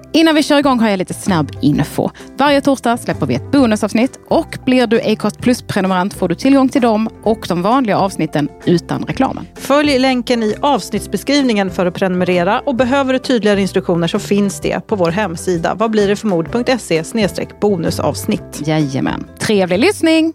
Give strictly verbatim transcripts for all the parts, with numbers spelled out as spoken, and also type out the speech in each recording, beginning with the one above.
Innan vi kör igång har jag lite snabb info. Varje torsdag släpper vi ett bonusavsnitt och blir du Acast Plus-prenumerant får du tillgång till dem och de vanliga avsnitten utan reklamen. Följ länken i avsnittsbeskrivningen för att prenumerera och behöver du tydligare instruktioner så finns det på vår hemsida vad blir det för mod punkt se slash bonusavsnitt. Jajamän. Trevlig lyssning!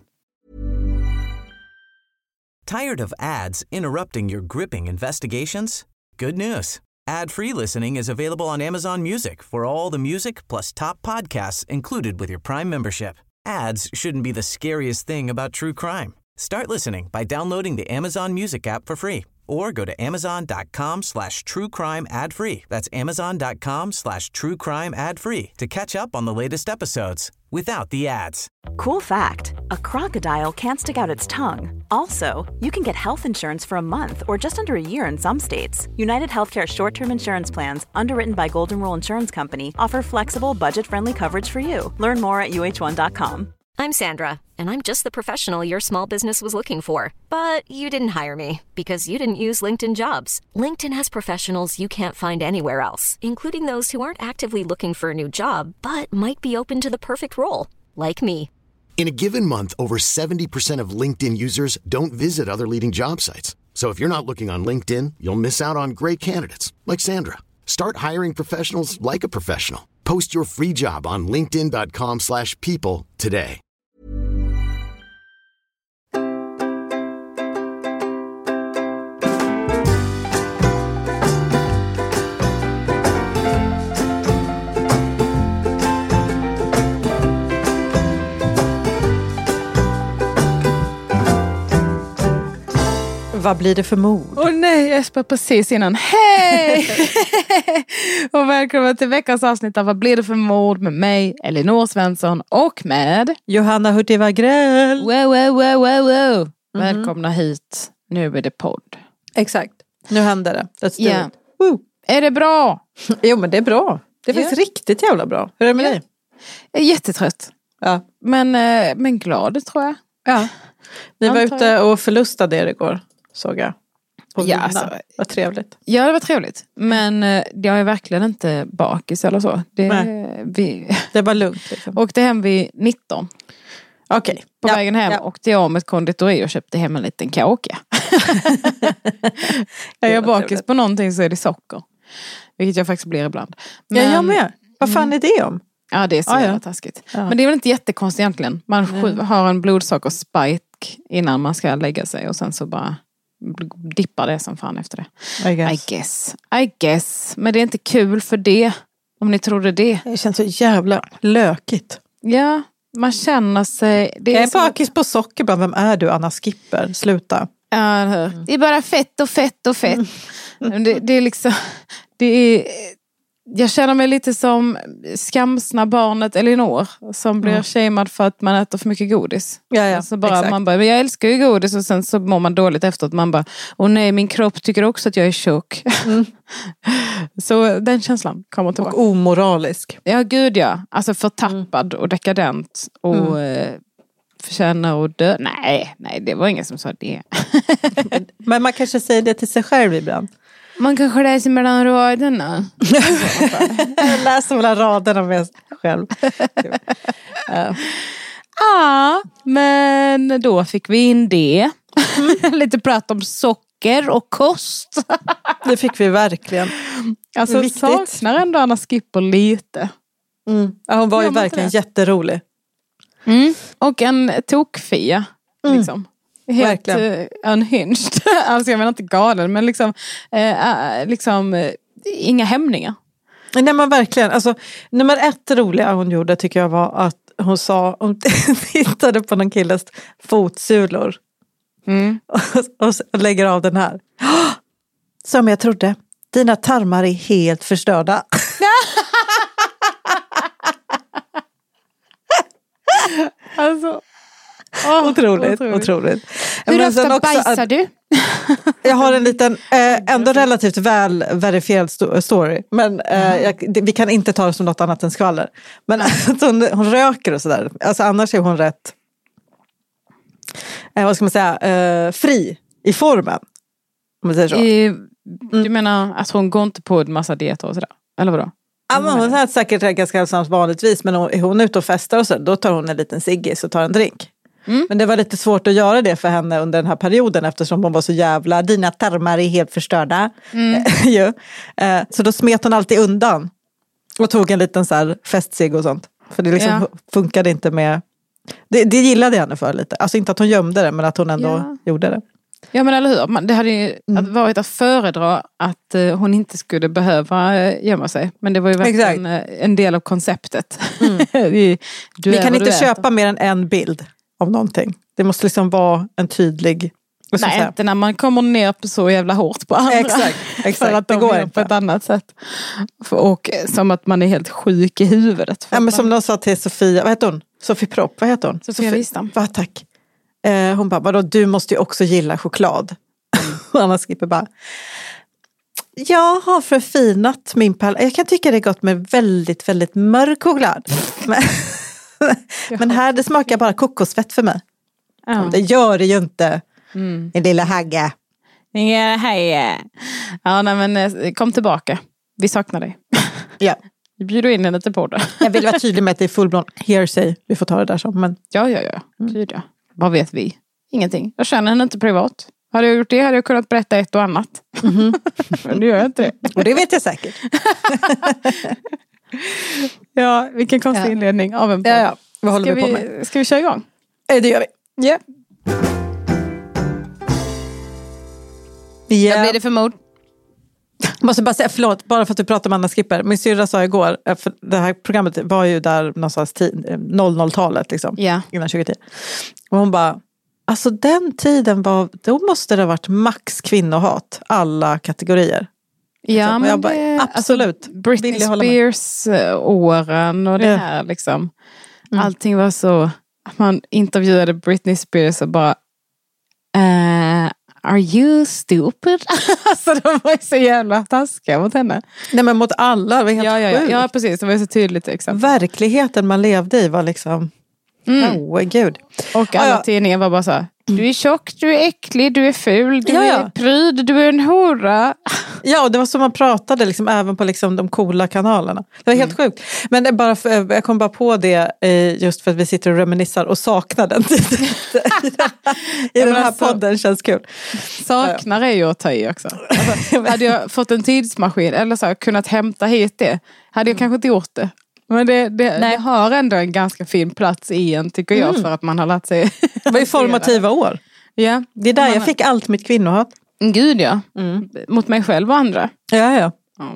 Tired of ads interrupting your gripping investigations? Good news. Ad-free listening is available on Amazon Music for all the music plus top podcasts included with your Prime membership. Ads shouldn't be the scariest thing about true crime. Start listening by downloading the Amazon Music app for free or go to amazon.com slash true crime ad free. That's amazon.com slash true crime ad free to catch up on the latest episodes without the ads. Cool fact, a crocodile can't stick out its tongue. Also, you can get health insurance for a month or just under a year in some states. United Healthcare short-term insurance plans, underwritten by Golden Rule Insurance Company, offer flexible, budget-friendly coverage for you. Learn more at U H one dot com. I'm Sandra, and I'm just the professional your small business was looking for. But you didn't hire me because you didn't use LinkedIn Jobs. LinkedIn has professionals you can't find anywhere else, including those who aren't actively looking for a new job, but might be open to the perfect role, like me. In a given month, over seventy percent of LinkedIn users don't visit other leading job sites. So if you're not looking on LinkedIn, you'll miss out on great candidates like Sandra. Start hiring professionals like a professional. Post your free job on linkedin.com slash people today. Vad blir det för mod? Åh oh, nej, Jesper precis innan. Hej! Och välkommen till veckans avsnitt av Vad blir det för mod med mig, Elinor Svensson och med Johanna Hurtig Wagrell. Wow, wow, wow, wow, wow. Mm-hmm. Välkomna hit. Nu är det podd. Exakt. Nu händer det. Let's do yeah. it. Woo. Är det bra? Jo, men det är bra. Det är yeah. faktiskt riktigt jävla bra. Hur är det med yeah. dig? Jag är jättetrött. Ja. Men, men glad, tror jag. Ja. Ni var ute jag. och förlustade er igår. Såg jag. Ja, alltså, vad trevligt. Ja, det var trevligt. Men jag är verkligen inte bakis eller så. Det, vi, det var lugnt. Liksom. Åkte hem vid nitton. Okej. Okay. På ja, vägen hem ja. åkte jag om ett konditori och köpte hem en liten kaka. Jag är bakis trevligt. På någonting så är det socker. Vilket jag faktiskt blir ibland. Men, ja, jag med. Vad fan är det om? Ja, det är så ah, jävla ja. taskigt. Ja. Men det är väl inte jättekonstigt egentligen. Man mm. har en blodsockerspike innan man ska lägga sig och sen så bara dippar det som fan efter det. I guess. I guess. I guess. Men det är inte kul för det. Om ni trodde det. Det känns så jävla lökigt. Ja, man känner sig... Det är jag är som... bakis på socker. Bara, vem är du, Anna Skipper? Sluta. Ja, mm. Det är bara fett och fett och fett. Mm. Det, det är liksom... Det är... Jag känner mig lite som skamsna barnet Elinor som blir mm. shamed för att man äter för mycket godis. Ja, ja, alltså bara, man bara, men jag älskar ju godis och sen så mår man dåligt efter att man bara, åh nej, min kropp tycker också att jag är tjock. Mm. Så den känslan kommer tillbaka. Och omoralisk. Ja, gud ja. Alltså förtappad mm. och dekadent och mm. eh, förtjänar att dö. Nej, nej, det var ingen som sa det. Men man kanske säger det till sig själv ibland. Man kanske läser mellan raderna. Jag läser mellan raderna med sig själv. Ja, ah, men då fick vi in det. Lite prat om socker och kost. Det fick vi verkligen. Alltså viktigt. Saknar ändå Anna Skipper lite. Mm. Ja, hon var ju verkligen jätterolig. Mm. Och en tokfia. Mm. Liksom. Helt uh, unhinged. Alltså jag menar inte galen, men liksom, uh, liksom uh, inga hämningar. Nej men verkligen. Alltså, nummer ett roliga hon gjorde tycker jag var att hon sa, hon tittade på någon killes fotsulor. Mm. Och, och, och lägger av den här. Som jag trodde, dina tarmar är helt förstörda. Alltså... Oh, otroligt, otroligt, otroligt. Hur men ofta bajsar att, du? Jag har en liten, eh, ändå relativt väl verifierad story. Men eh, jag, det, vi kan inte ta det som något annat än skvaller. Men att hon, hon röker och sådär. Alltså annars är hon rätt, eh, vad ska man säga, eh, fri i formen. Om man säger så. I, du menar att hon går inte på en massa dieter och sådär? Eller vadå? Ja, men hon är säkert ganska hälsosamt vanligtvis, men hon, är hon ute och festar och så, då tar hon en liten ciggis och tar en drink. Mm. Men det var lite svårt att göra det för henne under den här perioden eftersom hon var så jävla, dina tarmar är helt förstörda. Mm. ju. Så då smet hon alltid undan och tog en liten så här festsig och sånt. För det liksom ja. funkade inte med, det, det gillade jag henne för lite. Alltså inte att hon gömde det, men att hon ändå ja. gjorde det. Ja, men eller hur, det hade ju mm. varit att föredra att uh, hon inte skulle behöva uh, gömma sig. Men det var ju verkligen uh, en del av konceptet. Mm. Vi kan inte köpa mer än en bild av någonting. Det måste liksom vara en tydlig... Nej, inte när man kommer ner på så jävla hårt på andra. Exakt, exakt. För att de det går inte på ett annat sätt. Och som att man är helt sjuk i huvudet. Ja, men som de sa till Sofia, vad heter hon? Sofie Propp, vad heter hon? Sofia Wistam. Va, tack. Eh, hon bara, vadå, du måste ju också gilla choklad. Och Anna Skipper bara, jag har förfinat min pall. Jag kan tycka det är gott med väldigt, väldigt mörk choklad. Men, men här, det smakar bara kokosfett för mig. Ja. Det gör det ju inte. Mm. En lilla hagga. Ja, hej. Ja, nej, men kom tillbaka. Vi saknar dig. Ja. Vi bjuder in henne till podden. Jag vill vara tydlig med att det är fullblom hearsay. Vi får ta det där som. Men... Ja, ja, ja. Mm. Ja. Vad vet vi? Ingenting. Jag känner henne inte privat. Hade jag gjort det hade jag kunnat berätta ett och annat. Mm-hmm. Men det gör jag inte det. Och det vet jag säkert. Ja, vilken konstig ja. inledning av en podd. Ja, ja. Vad håller ska vi på vi, med? Ska vi köra igång? Ja, det gör vi. Ja. Yeah. Yeah. Vad blir det för mod? Jag måste bara säga, förlåt, bara för att du pratar med Anna Skipper. Min syrra sa igår, för det här programmet var ju där någonstans tid, noll noll-talet liksom, yeah. innan tjugo-tio. Och hon bara, alltså den tiden var, då måste det ha varit max kvinnohat, alla kategorier. Ja, så, men jag bara, det, absolut. Alltså, Britney Spears-åren och det här liksom. Mm. Allting var så, att man intervjuade Britney Spears och bara, uh, are you stupid? Alltså de var så jävla taskiga mot henne. Nej, men mot alla, det var helt ja, ja, ja. sjukt. Ja, precis, det var så tydligt exempel. Verkligheten man levde i var liksom, mm. oh gud. Och alla ja, ja. tidningar var bara så här, du är tjock, du är äcklig, du är ful, du ja, ja. är pryd, du är en hora. Ja, och det var så man pratade liksom, även på liksom, de coola kanalerna. Det var helt mm. sjukt. Men det bara för, jag kom bara på det eh, just för att vi sitter och reminissar och saknar den tiden. I den här, i den här alltså, podden känns kul. Saknar är ju att ta i också. Alltså, hade jag fått en tidsmaskin eller så kunnat hämta hit det, hade jag kanske inte gjort det. Men det, det, det har ändå en ganska fin plats i en, tycker jag, mm. för att man har lärt sig. Det var ju formativa år. Ja. Det är där jag fick allt mitt kvinnohat. Gud, ja. Mm. Mot mig själv och andra. Ja, ja. Ja,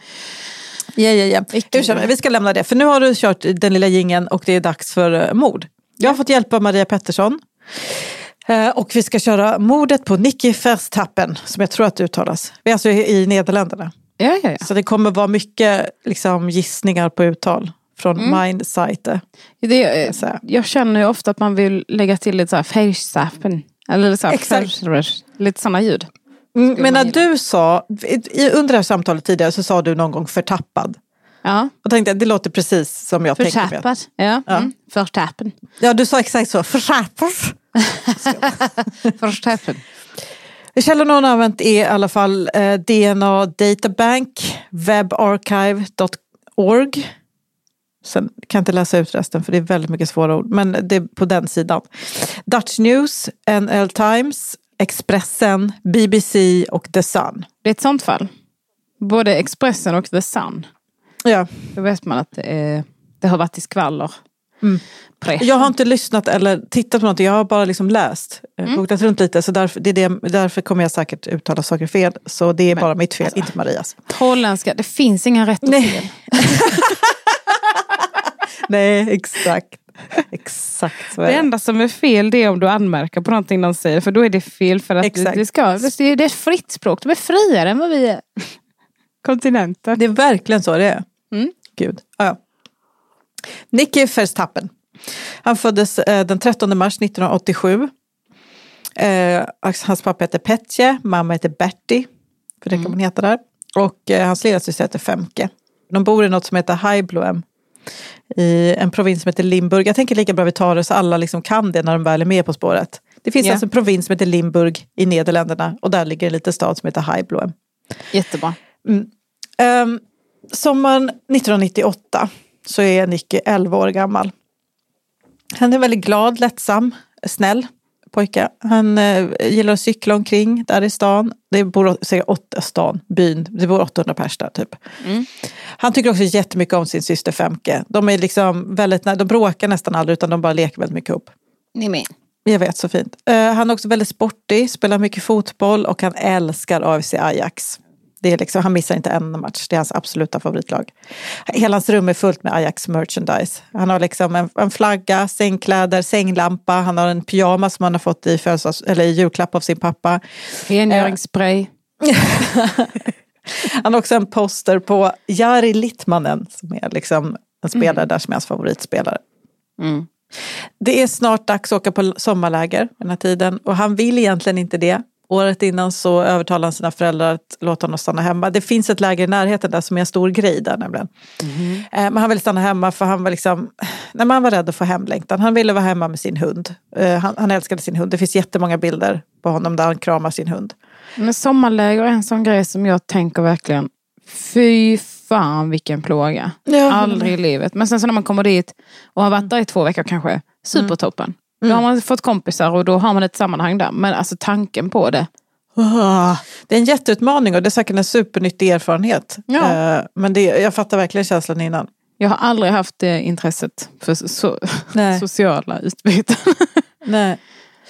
ja, ja. ja. Vi ska lämna det. För nu har du kört den lilla jingeln och det är dags för mord. Jag har fått hjälp av Maria Pettersson. Och vi ska köra mordet på Nicky Verstappen, som jag tror att det uttalas. Vi är alltså i Nederländerna. Ja, ja, ja. Så det kommer vara mycket liksom, gissningar på uttal från mm. Mindsite. Det, jag känner ju ofta att man vill lägga till lite så här Verstappen. Eller så här, lite sådana ljud. Mm, men när du sa, under det här samtalet tidigare så sa du någon gång förtappad. Ja. Och tänkte att det låter precis som jag tänkte. Förtappad, ja. ja. Mm. Förtappen. Ja, du sa exakt så. Förtappad. Förtappen. Källorna hon har använt är i alla fall eh, D N A Databank, webarchive dot org. Sen kan jag inte läsa ut resten för det är väldigt mycket svåra ord. Men det är på den sidan. Dutch News, N L Times, Expressen, B B C och The Sun. Det är ett sånt fall. Både Expressen och The Sun. Ja. Då vet man att det, är, det har varit i skvaller. Mm. Jag har inte lyssnat eller tittat på något. Jag har bara liksom läst. Mm. Googlat runt lite. Så därför, det är det, därför kommer jag säkert uttala saker fel. Så det är Men, bara mitt fel, alltså, inte Marias. Holländska, det finns inga rätt och Nej. fel. Nej, exakt. Exakt så är det. Det enda som är fel det är om du anmärker på någonting de säger. För då är det fel för att det, det ska. Det är ett fritt språk. De är friare än vad vi är. Kontinenten. Det är verkligen så det är. Mm. Gud. Ah, ja. Nicky Verstappen. Han föddes eh, den trettonde mars nittonhundraåttiosju. Eh, hans pappa heter Petje, mamma heter Bertie. För det kan man heta där. Och eh, hans lillasyster heter Femke. De bor i något som heter Heibloem. I en provins som heter Limburg. Jag tänker lika bra vi tar det så alla liksom kan det när de väl är med på spåret. Det finns yeah. alltså en provins som heter Limburg i Nederländerna. Och där ligger en liten stad som heter Heibloem. Jättebra. Mm. Um, sommaren nittonhundranittioåtta så är Nicky elva år gammal. Han är väldigt glad, lättsam, snäll pojke. Han eh, gillar att cykla omkring där i stan. Det bor säkert åtta stan, byn. Det bor åttahundra pers där typ. Mm. Han tycker också jättemycket om sin syster Femke. De är liksom väldigt, de bråkar nästan aldrig utan de bara leker väldigt mycket ihop. Ni med. Jag vet, så fint. Uh, han är också väldigt sportig, spelar mycket fotboll och han älskar A F C Ajax. Det är liksom, han missar inte en match, det är hans absoluta favoritlag. Hela hans rum är fullt med Ajax merchandise. Han har liksom en, en flagga, sängkläder, sänglampa. Han har en pyjamas som han har fått i, födelsedags, eller i julklapp av sin pappa. Rengöringsspray. Han har också en poster på Jari Littmanen som är liksom en spelare mm. där som är hans favoritspelare. Mm. Det är snart dags att åka på sommarläger den här tiden och han vill egentligen inte det. Året innan så övertalade han sina föräldrar att låta honom stanna hemma. Det finns ett läger i närheten där som är en stor grej där nämligen. Mm. Men han ville stanna hemma för han var liksom, nej, man var rädd att få hemlängtan. Han ville vara hemma med sin hund. Han, han älskade sin hund. Det finns jättemånga bilder på honom där han kramar sin hund. Men sommarläger är en sån grej som jag tänker verkligen, fy fan vilken plåga. Ja, aldrig i livet. Men sen så när man kommer dit och har varit där i två veckor kanske, supertoppen. Mm. Då har man fått kompisar och då har man ett sammanhang där. Men alltså tanken på det. Det är en jätteutmaning och det är säkert en supernyttig erfarenhet. Ja. Men det, jag fattar verkligen känslan innan. Jag har aldrig haft det intresset för so- sociala utbyten. Nej.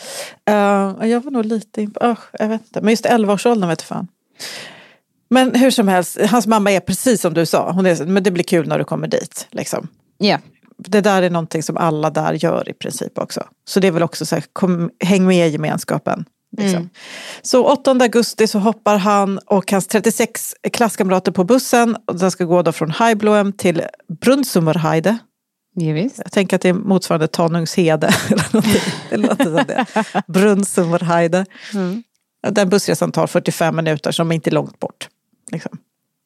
Uh, jag var nog lite imp- oh, jag vet inte. Men just elva-årsåldern vet du fan. Men hur som helst, hans mamma är precis som du sa. Hon är, men det blir kul när du kommer dit. Liksom. Yeah. Det där är någonting som alla där gör i princip också. Så det är väl också så här, kom, häng med i gemenskapen. Liksom. Mm. Så åttonde augusti så hoppar han och hans trettiosex klasskamrater på bussen. Och den ska gå då från Heibloem till Brunsummerheide. Ja, visst. Jag tänker att det är motsvarande Tanungshede. Det låter som det. Brunsummerheide. Mm. Den bussresan tar fyrtiofem minuter så de är inte långt bort. Liksom.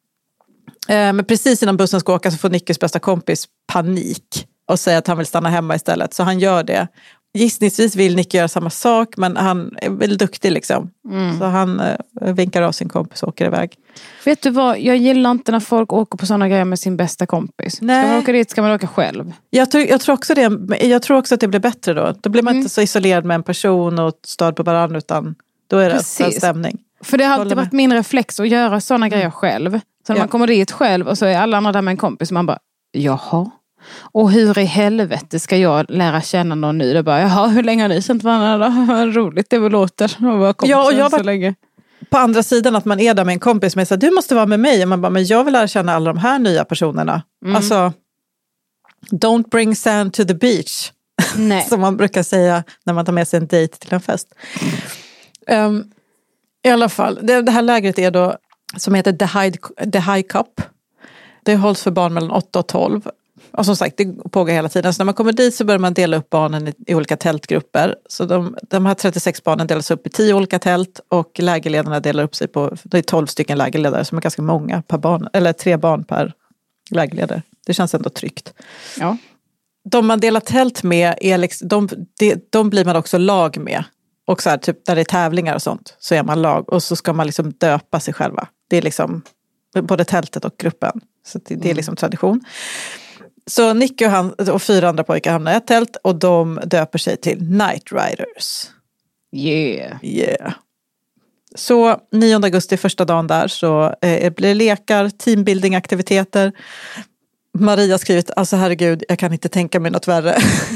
Men precis innan bussen ska åka så får Nickys bästa kompis panik och säger att han vill stanna hemma istället. Så han gör det. Gissningsvis vill Nicky göra samma sak men han är väl duktig liksom. Mm. Så han äh, vinkar av sin kompis och åker iväg. Vet du vad, jag gillar inte när folk åker på sådana grejer med sin bästa kompis. Nej. Ska man åka dit ska man åka själv. Jag tror, jag tror, också, det, jag tror också att det blir bättre då. Då blir man mm. inte så isolerad med en person och stöd på varandra utan då är det en stämning. För det har alltid varit min reflex att göra sådana grejer själv. Så när ja. man kommer dit själv och så är alla andra där med en kompis och man bara, jaha. Och hur i helvete ska jag lära känna någon ny? Det bara, jaha, hur länge har ni känt varandra då? Vad roligt det väl låter att vara kompis ja, och jag så var länge. På andra sidan att man är där med en kompis som säger, du måste vara med mig. Och man bara, men jag vill lära känna alla de här nya personerna. Mm. Alltså, don't bring sand to the beach. Nej. Som man brukar säga när man tar med sig en dejt till en fest. Um, I alla fall, det, det här lägret är då som heter The High, The High Cup. Det hålls för barn mellan åtta och tolv. Och som sagt, det pågår hela tiden. Så när man kommer dit så börjar man dela upp barnen i, i olika tältgrupper. Så de, de här trettiosex barnen delas upp i tio olika tält. Och lägerledarna delar upp sig på, det är tolv stycken lägerledare som är ganska många per barn. Eller tre barn per lägerledare. Det känns ändå tryggt. Ja. De man delar tält med, är liksom, de, de, de blir man också lag med. Och så här, typ när det är tävlingar och sånt så är man lag. Och så ska man liksom döpa sig själva. Det är liksom både tältet och gruppen. Så det, det är liksom tradition. Så Nicky och, han, och fyra andra pojkar hamnar i ett tält. Och de döper sig till Night Riders. Yeah. Yeah. Så nionde augusti, första dagen där, så eh, blir det lekar, teambuilding-aktiviteter. Maria har skrivit, alltså herregud, jag kan inte tänka mig något värre.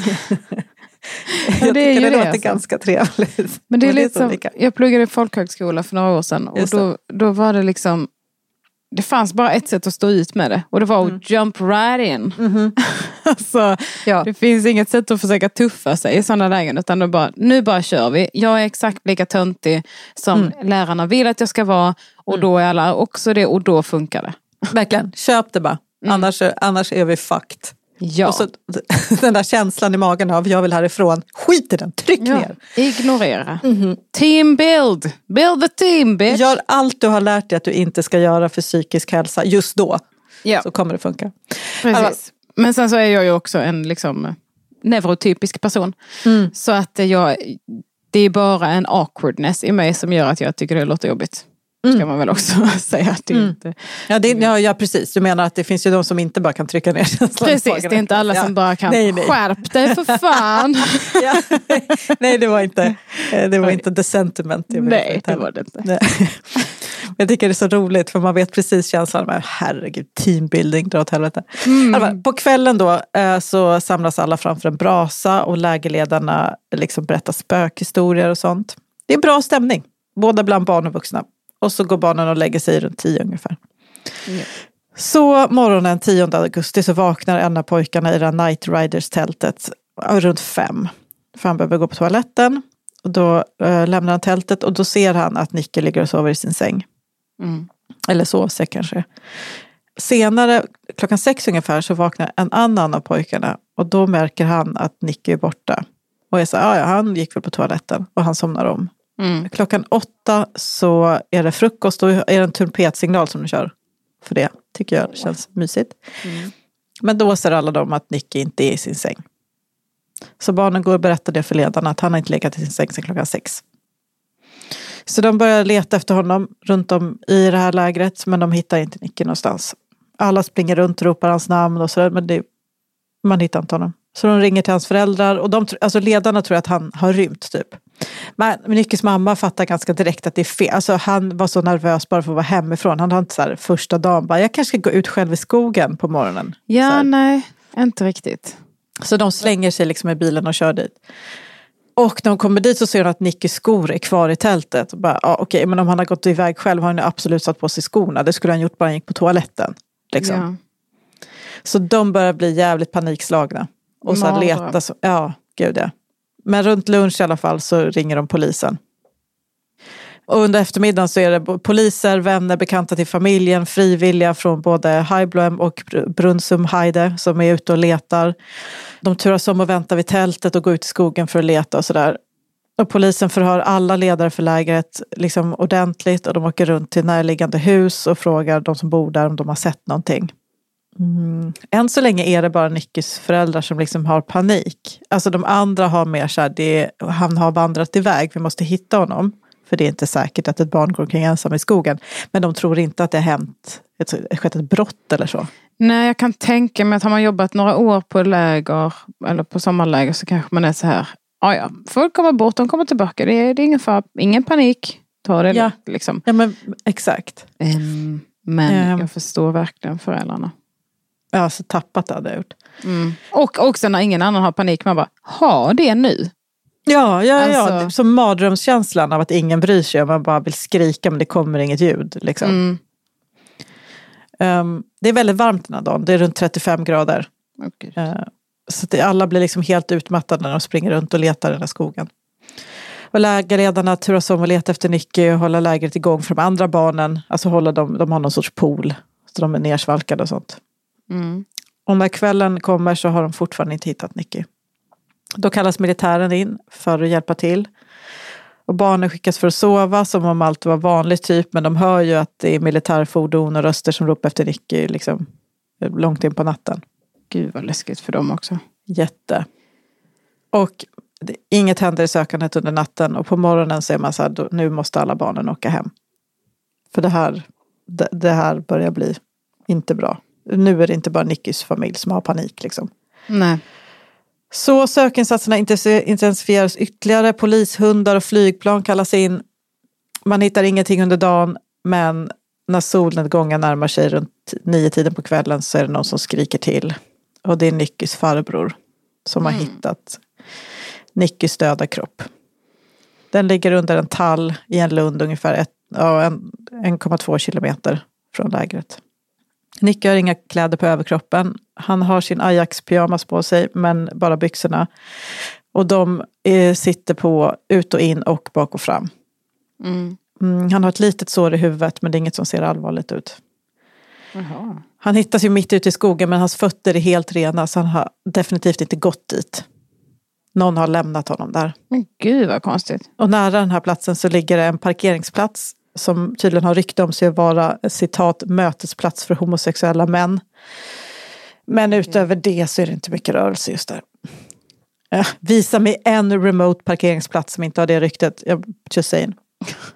Ja, jag det är tycker ju det det, låter alltså. ganska trevligt. Men det är Men lite som, jag pluggade i folkhögskola för några år sedan. Och då, då var det liksom, det fanns bara ett sätt att stå ut med det. Och det var att mm. jump right in. Mm-hmm. Alltså, ja. Det finns inget sätt att försöka tuffa sig i sådana lägen. Utan då bara, nu bara kör vi. Jag är exakt lika töntig som mm. lärarna vill att jag ska vara. Och mm. då är alla också det. Och då funkar det. Verkligen, köp det bara. Mm. Annars, annars är vi fucked. Ja. Och så den där känslan i magen av jag vill härifrån. Skit i den, tryck ja. ner. Ignorera. Mm-hmm. Team build. Build the team, bitch. Gör allt du har lärt dig att du inte ska göra för psykisk hälsa just då. Ja. Så kommer det funka. Precis. Alltså, men sen så är jag ju också en liksom neurotypisk person. Mm. Så att jag, det är bara en awkwardness i mig som gör att jag tycker det låter jobbigt. ska man väl också säga att det Mm. inte... Ja, det, ja, ja, precis. Du menar att det finns ju de som inte bara kan trycka ner känslan. Precis, det är inte alla som bara kan nej, nej. skärp dig för fan. Ja, nej, det var inte det var inte the sentiment. Jag Nej, det var det inte. Nej. Jag tycker det är så roligt för man vet precis känslan med herregud, teambuilding, dra åt helvete. Mm. Alltså, på kvällen då så samlas alla framför en brasa och lägerledarna liksom berättar spökhistorier och sånt. Det är bra stämning, både bland barn och vuxna. Och så går barnen och lägger sig runt tio ungefär. Mm. Så morgonen tionde augusti så vaknar en av pojkarna i det här Night Riders-tältet runt fem. För han behöver gå på toaletten. Och då äh, lämnar han tältet och då ser han att Nicky ligger och sover i sin säng. Mm. Eller sovsäck kanske. Senare, klockan sex ungefär, så vaknar en annan av pojkarna. Och då märker han att Nicky är borta. Och jag säger, ja, han gick väl på toaletten. Och han somnar om. Mm. Klockan åtta så är det frukost och är det en trumpetsignal som de kör. För det tycker jag känns mysigt. Mm. Men då ser alla dem att Nicky inte är i sin säng. Så barnen går och berättar det för ledarna att han har inte legat i sin säng sedan klockan sex. Så de börjar leta efter honom runt om i det här lägret, men de hittar inte Nicky någonstans. Alla springer runt och ropar hans namn och sådär, men det, man hittar inte honom. Så de ringer till hans föräldrar och de, alltså ledarna tror att han har rymt typ. Men Nickys mamma fattar ganska direkt att det är fel. Alltså han var så nervös bara för att vara hemifrån. Han har inte så här första dagen bara, jag kanske ska gå ut själv i skogen på morgonen. Ja, nej, inte riktigt. Så de slänger sig liksom i bilen och kör dit. Och när de kommer dit så ser de att Nickys skor är kvar i tältet. Och bara, ja, okej, men om han har gått iväg själv har han absolut satt på sig skorna. Det skulle han gjort bara han gick på toaletten. Liksom. Ja. Så de börjar bli jävligt panikslagna. Och så leta, så, ja, gud ja. Men runt lunch i alla fall så ringer de polisen. Och under eftermiddagen så är det poliser, vänner, bekanta till familjen, frivilliga från både Heiblom och Brunsum Heide som är ute och letar. De turas om och väntar vid tältet och går ut i skogen för att leta och sådär. Och polisen förhör alla ledare för lägret liksom ordentligt och de åker runt till närliggande hus och frågar de som bor där om de har sett någonting. Mm. Än så länge är det bara Nickys föräldrar som liksom har panik. Alltså de andra har mer så här, det, han har vandrat iväg, vi måste hitta honom. För det är inte säkert att ett barn går omkring ensam i skogen. Men de tror inte att det har hänt ett, skett ett brott eller så. Nej, jag kan tänka mig att har man jobbat några år på läger eller på sommarläger så kanske man är så här. Ja, ja, folk kommer bort, de kommer tillbaka. Det är, det är ingen fara, ingen panik. Ta det ja. liksom. Ja, men exakt. Um, men um. jag förstår verkligen föräldrarna. Ja, så tappat hade jag gjort. Mm. Och också när ingen annan har panik, man bara, ha det nu. Ja, ja, alltså... ja. Som mardrömskänslan av att ingen bryr sig. Man bara vill skrika men det kommer inget ljud. Liksom. Mm. Um, det är väldigt varmt den här dagen. Det är runt trettiofem grader. Okay. Uh, så att det, alla blir liksom helt utmattade när de springer runt och letar i den här skogen. Och lägerledarna turas om och letar efter Nicky och hålla lägret igång för de andra barnen. Alltså hålla dem, de har någon sorts pool. Så de är nersvalkade och sånt. Mm. Och när kvällen kommer så har de fortfarande inte hittat Nicky. Då kallas militären in för att hjälpa till. Och barnen skickas för att sova som om allt var vanligt typ. Men de hör ju att det är militärfordon och röster som ropar efter Nicky liksom, långt in på natten. Gud vad läskigt för dem också. Jätte. Och det, inget händer i sökandet under natten. Och på morgonen så är man så här, då, nu måste alla barnen åka hem. För det här, det, det här börjar bli inte bra. Nu är det inte bara Nickys familj som har panik liksom. Nej. Så sökinsatserna intensifieras ytterligare. Polishundar och flygplan kallas in. Man hittar ingenting under dagen. Men när solnedgången närmar sig runt nio tiden på kvällen så är det någon som skriker till. Och det är Nickys farbror som mm. har hittat Nickys döda kropp. Den ligger under en tall i en lund ungefär ett, ja, en, en komma två kilometer från lägret. Nicky har inga kläder på överkroppen. Han har sin Ajax-pyjamas på sig, men bara byxorna. Och de eh, sitter på ut och in och bak och fram. Mm. Mm, han har ett litet sår i huvudet, men det är inget som ser allvarligt ut. Jaha. Han hittas ju mitt ute i skogen, men hans fötter är helt rena, så han har definitivt inte gått dit. Någon har lämnat honom där. Men gud vad konstigt. Och nära den här platsen så ligger det en parkeringsplats som tydligen har rykte om sig att vara, citat, mötesplats för homosexuella män. Men utöver det så är det inte mycket rörelse just där. Äh, visa mig en remote parkeringsplats som inte har det ryktet. Jag just saying.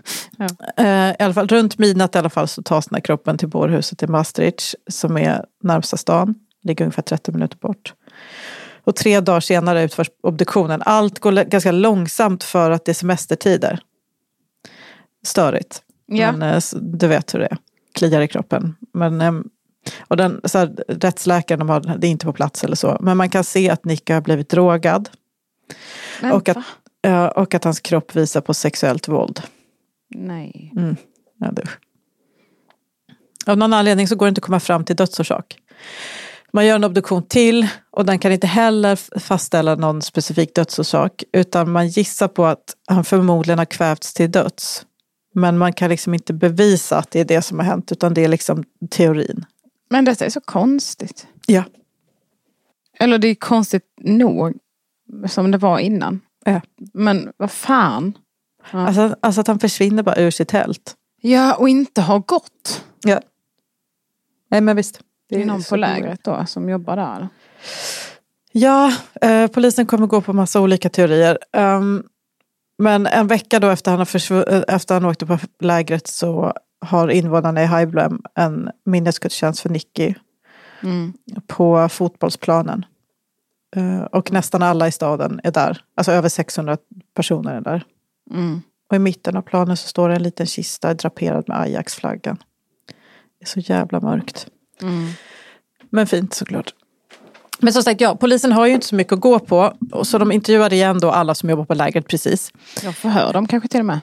ja. eh, I alla fall, runt midnatt i alla fall så tas den här kroppen till bårhuset i Maastricht som är närmsta stan. Ligger ungefär trettio minuter bort. Och tre dagar senare utförs obduktionen. Allt går ganska långsamt för att det är semestertider. Störigt. Ja. Men du vet hur det är. Kliar i kroppen. Men, och den, så här, rättsläkaren, de har, det är inte på plats eller så. Men man kan se att Nicky har blivit drogad. Men, och, att, och att hans kropp visar på sexuellt våld. Nej. Mm. Ja, det. Av någon anledning så går det inte att komma fram till dödsorsak. Man gör en obduktion till och den kan inte heller fastställa någon specifik dödsorsak. Utan man gissar på att han förmodligen har kvävts till döds. Men man kan liksom inte bevisa att det är det som har hänt, utan det är liksom teorin. Men detta är så konstigt. Ja. Eller det är konstigt nog som det var innan. Ja. Men vad fan? Ja. Alltså, alltså att han försvinner bara ur sitt tält. Ja, och inte har gått. Ja. Nej, men visst. Det är, det är någon på lägret då som jobbar där. Ja, eh, polisen kommer gå på massa olika teorier. Um, men en vecka då efter han, har försv- efter han åkte på lägret så har invånarna i Heiblem en minnesgudstjänst för Nicky mm. på fotbollsplanen. Uh, och nästan alla i staden är där. Alltså över sexhundra personer är där. Mm. Och i mitten av planen så står det en liten kista draperad med Ajax-flaggan. Det är så jävla mörkt. Mm. Men fint såklart. Men som sagt, ja, polisen har ju inte så mycket att gå på. Och så de intervjuade igen då alla som jobbar på lägret precis. Jag förhör dem kanske till och med.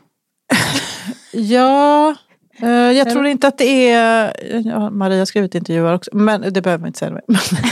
ja, eh, jag tror inte att det är... Ja, Maria har skrivit intervjuer också. Men det behöver man inte säga.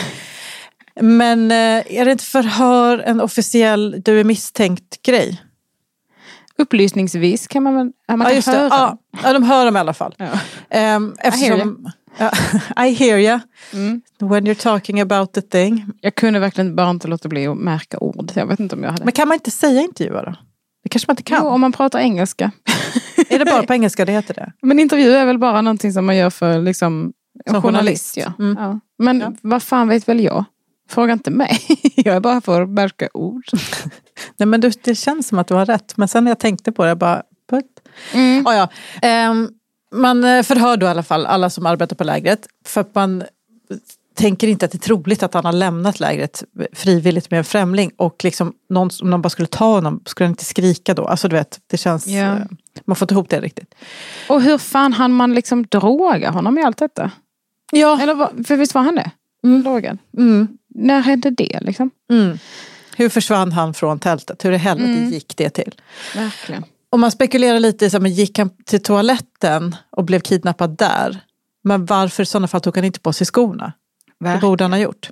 Men eh, är det inte förhör en officiell du är misstänkt grej? Upplysningsvis kan man väl man kan ja, just höra. Ja, ja, de hör dem i alla fall. Ja. Um, eftersom, ja, I hear you. Mm. When you're talking about the thing. Jag kunde verkligen bara inte låta bli att märka ord. Jag vet inte om jag hade. Men kan man inte säga intervjuer då? Det kanske man inte kan. Jo, om man pratar engelska. Är det bara på engelska det heter det? Men intervju är väl bara någonting som man gör för liksom en som journalist. journalist. Ja. Mm. Ja. Men ja. Vad fan vet väl jag? Fråga inte mig. Jag är bara för att märka ord. Nej, men du, det känns som att du har rätt. Men sen när jag tänkte på det, jag bara... Mm. Oh, ja. um, man förhör då i alla fall alla som arbetar på lägret. För att man tänker inte att det är troligt att han har lämnat lägret frivilligt med en främling. Och liksom någon, om någon bara skulle ta honom, skulle han inte skrika då. Alltså du vet, det känns... Yeah. Man får inte ihop det riktigt. Och hur fan hann man liksom droga honom i allt detta? Ja. Eller, för visst var han det? Mm. Drogad. Mm. När hände det liksom? Mm. Hur försvann han från tältet? Hur i helvete mm. gick det till? Verkligen. Och man spekulerar lite så, men gick han till toaletten och blev kidnappad där? Men varför i sådana fall tog han inte på sig skorna? Verkligen. Det borde han ha gjort.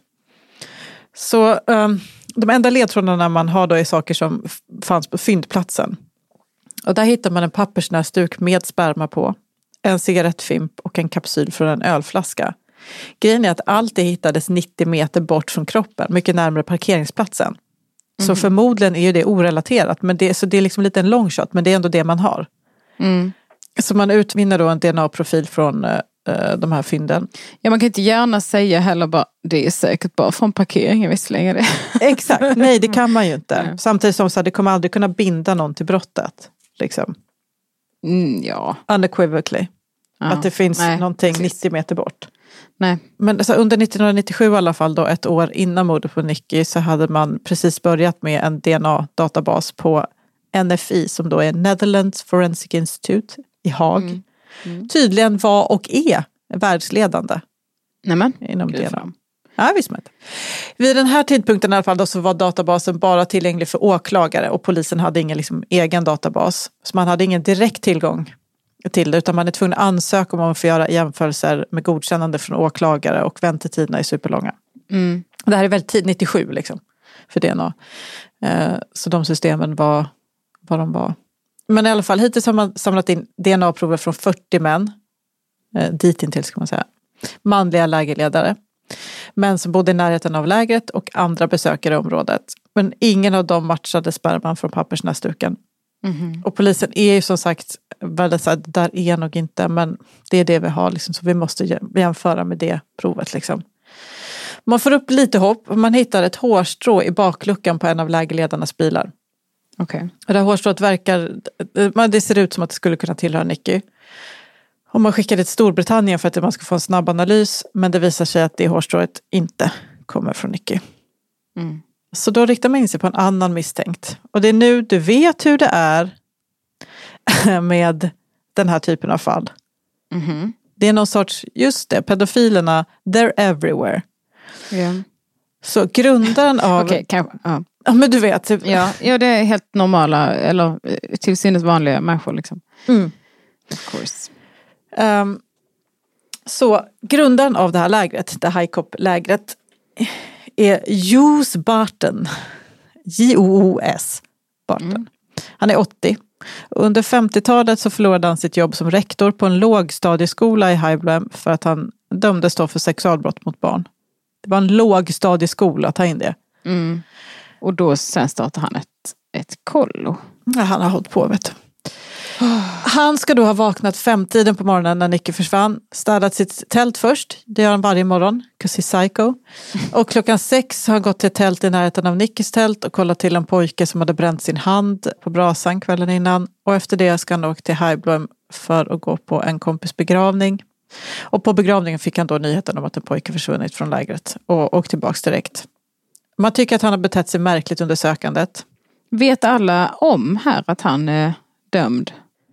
Så um, de enda ledtrådarna man har då är saker som fanns på fyndplatsen. Och där hittar man en pappersnäsduk med sperma på. En cigarettfimp och en kapsyl från en ölflaska. Grejen är att allt det hittades nittio meter bort från kroppen. Mycket närmare parkeringsplatsen. Mm. Så förmodligen är ju det orelaterat. Men det, så det är liksom lite en long shot. Men det är ändå det man har. Mm. Så man utvinner då en D N A-profil från uh, de här fynden. Ja, man kan inte gärna säga heller bara det är säkert bara från parkeringen visserligen det. Exakt, nej det kan man ju inte. Mm. Samtidigt som så här, det kommer aldrig kunna binda någon till brottet. Liksom. Mm, ja. Unequivocally. Ja. Att det finns nej, någonting precis. nittio meter bort. Nej. Men alltså, under nittonhundranittiosju i alla fall då, ett år innan mordet på Nicky, så hade man precis börjat med en D N A-databas på N F I som då är Netherlands Forensic Institute i Haag. Mm. Mm. Tydligen var och är världsledande. Nämen. Inom D N A. Ja, visst man inte. Vid den här tidpunkten i alla fall då, så var databasen bara tillgänglig för åklagare och polisen hade ingen liksom, egen databas. Så man hade ingen direkt tillgång till det, utan man är tvungen att ansöka om att få göra jämförelser med godkännande från åklagare och väntetiderna är superlånga. Mm. Det här är väldigt tid, nittiosju liksom, för D N A. Eh, så de systemen var vad de var. Men i alla fall, hittills har man samlat in D N A-prover från fyrtio män. Eh, ditintill ska man säga. Manliga lägerledare. Män som bodde i närheten av lägret och andra besökare i området. Men ingen av dem matchade sperman från pappersnäsduken. Mm-hmm. Och polisen är ju som sagt väldigt så här, där är nog inte, men det är det vi har liksom, så vi måste jämföra med det provet liksom. Man får upp lite hopp och man hittar ett hårstrå i bakluckan på en av lägerledarnas bilar. Okej. Okay. Och det här hårstrået verkar, det ser ut som att det skulle kunna tillhöra Nicky. Och man skickade till Storbritannien för att man ska få en snabb analys, men det visar sig att det hårstrået inte kommer från Nicky. Mm. Så då riktar man in sig på en annan misstänkt. Och det är nu du vet hur det är med den här typen av fall. Mm-hmm. Det är någon sorts, just det, pedofilerna, they're everywhere. Yeah. Så grundaren av... Okej, kanske. Ja. Ja, men du vet. Typ. Ja, ja, det är helt normala, eller till synes vanliga människor liksom. Mm. Of course. Um, så grundaren av det här lägret, det High Cop-lägret, är Jos Barton. J O O S Barton. Mm. Han är åttio. Under femtiotalet så förlorade han sitt jobb som rektor på en lågstadieskola i Highblem för att han dömdes då för sexualbrott mot barn. Det var en lågstadieskola, ta in det. Mm. Och då sen startade han ett, ett kollo. Ja, han har hållit på, vet du. Han ska då ha vaknat femtiden på morgonen när Nicky försvann. Städat sitt tält först. Det gör han varje morgon. 'Cause he's psycho. Och klockan sex har han gått till ett tält i närheten av Nickys tält och kollat till en pojke som hade bränt sin hand på brasan kvällen innan. Och efter det ska han åka till Highblem för att gå på en kompis begravning. Och på begravningen fick han då nyheten om att en pojke försvunnit från lägret och åkt tillbaka direkt. Man tycker att han har betett sig märkligt under sökandet. Vet alla om här att han är dömd?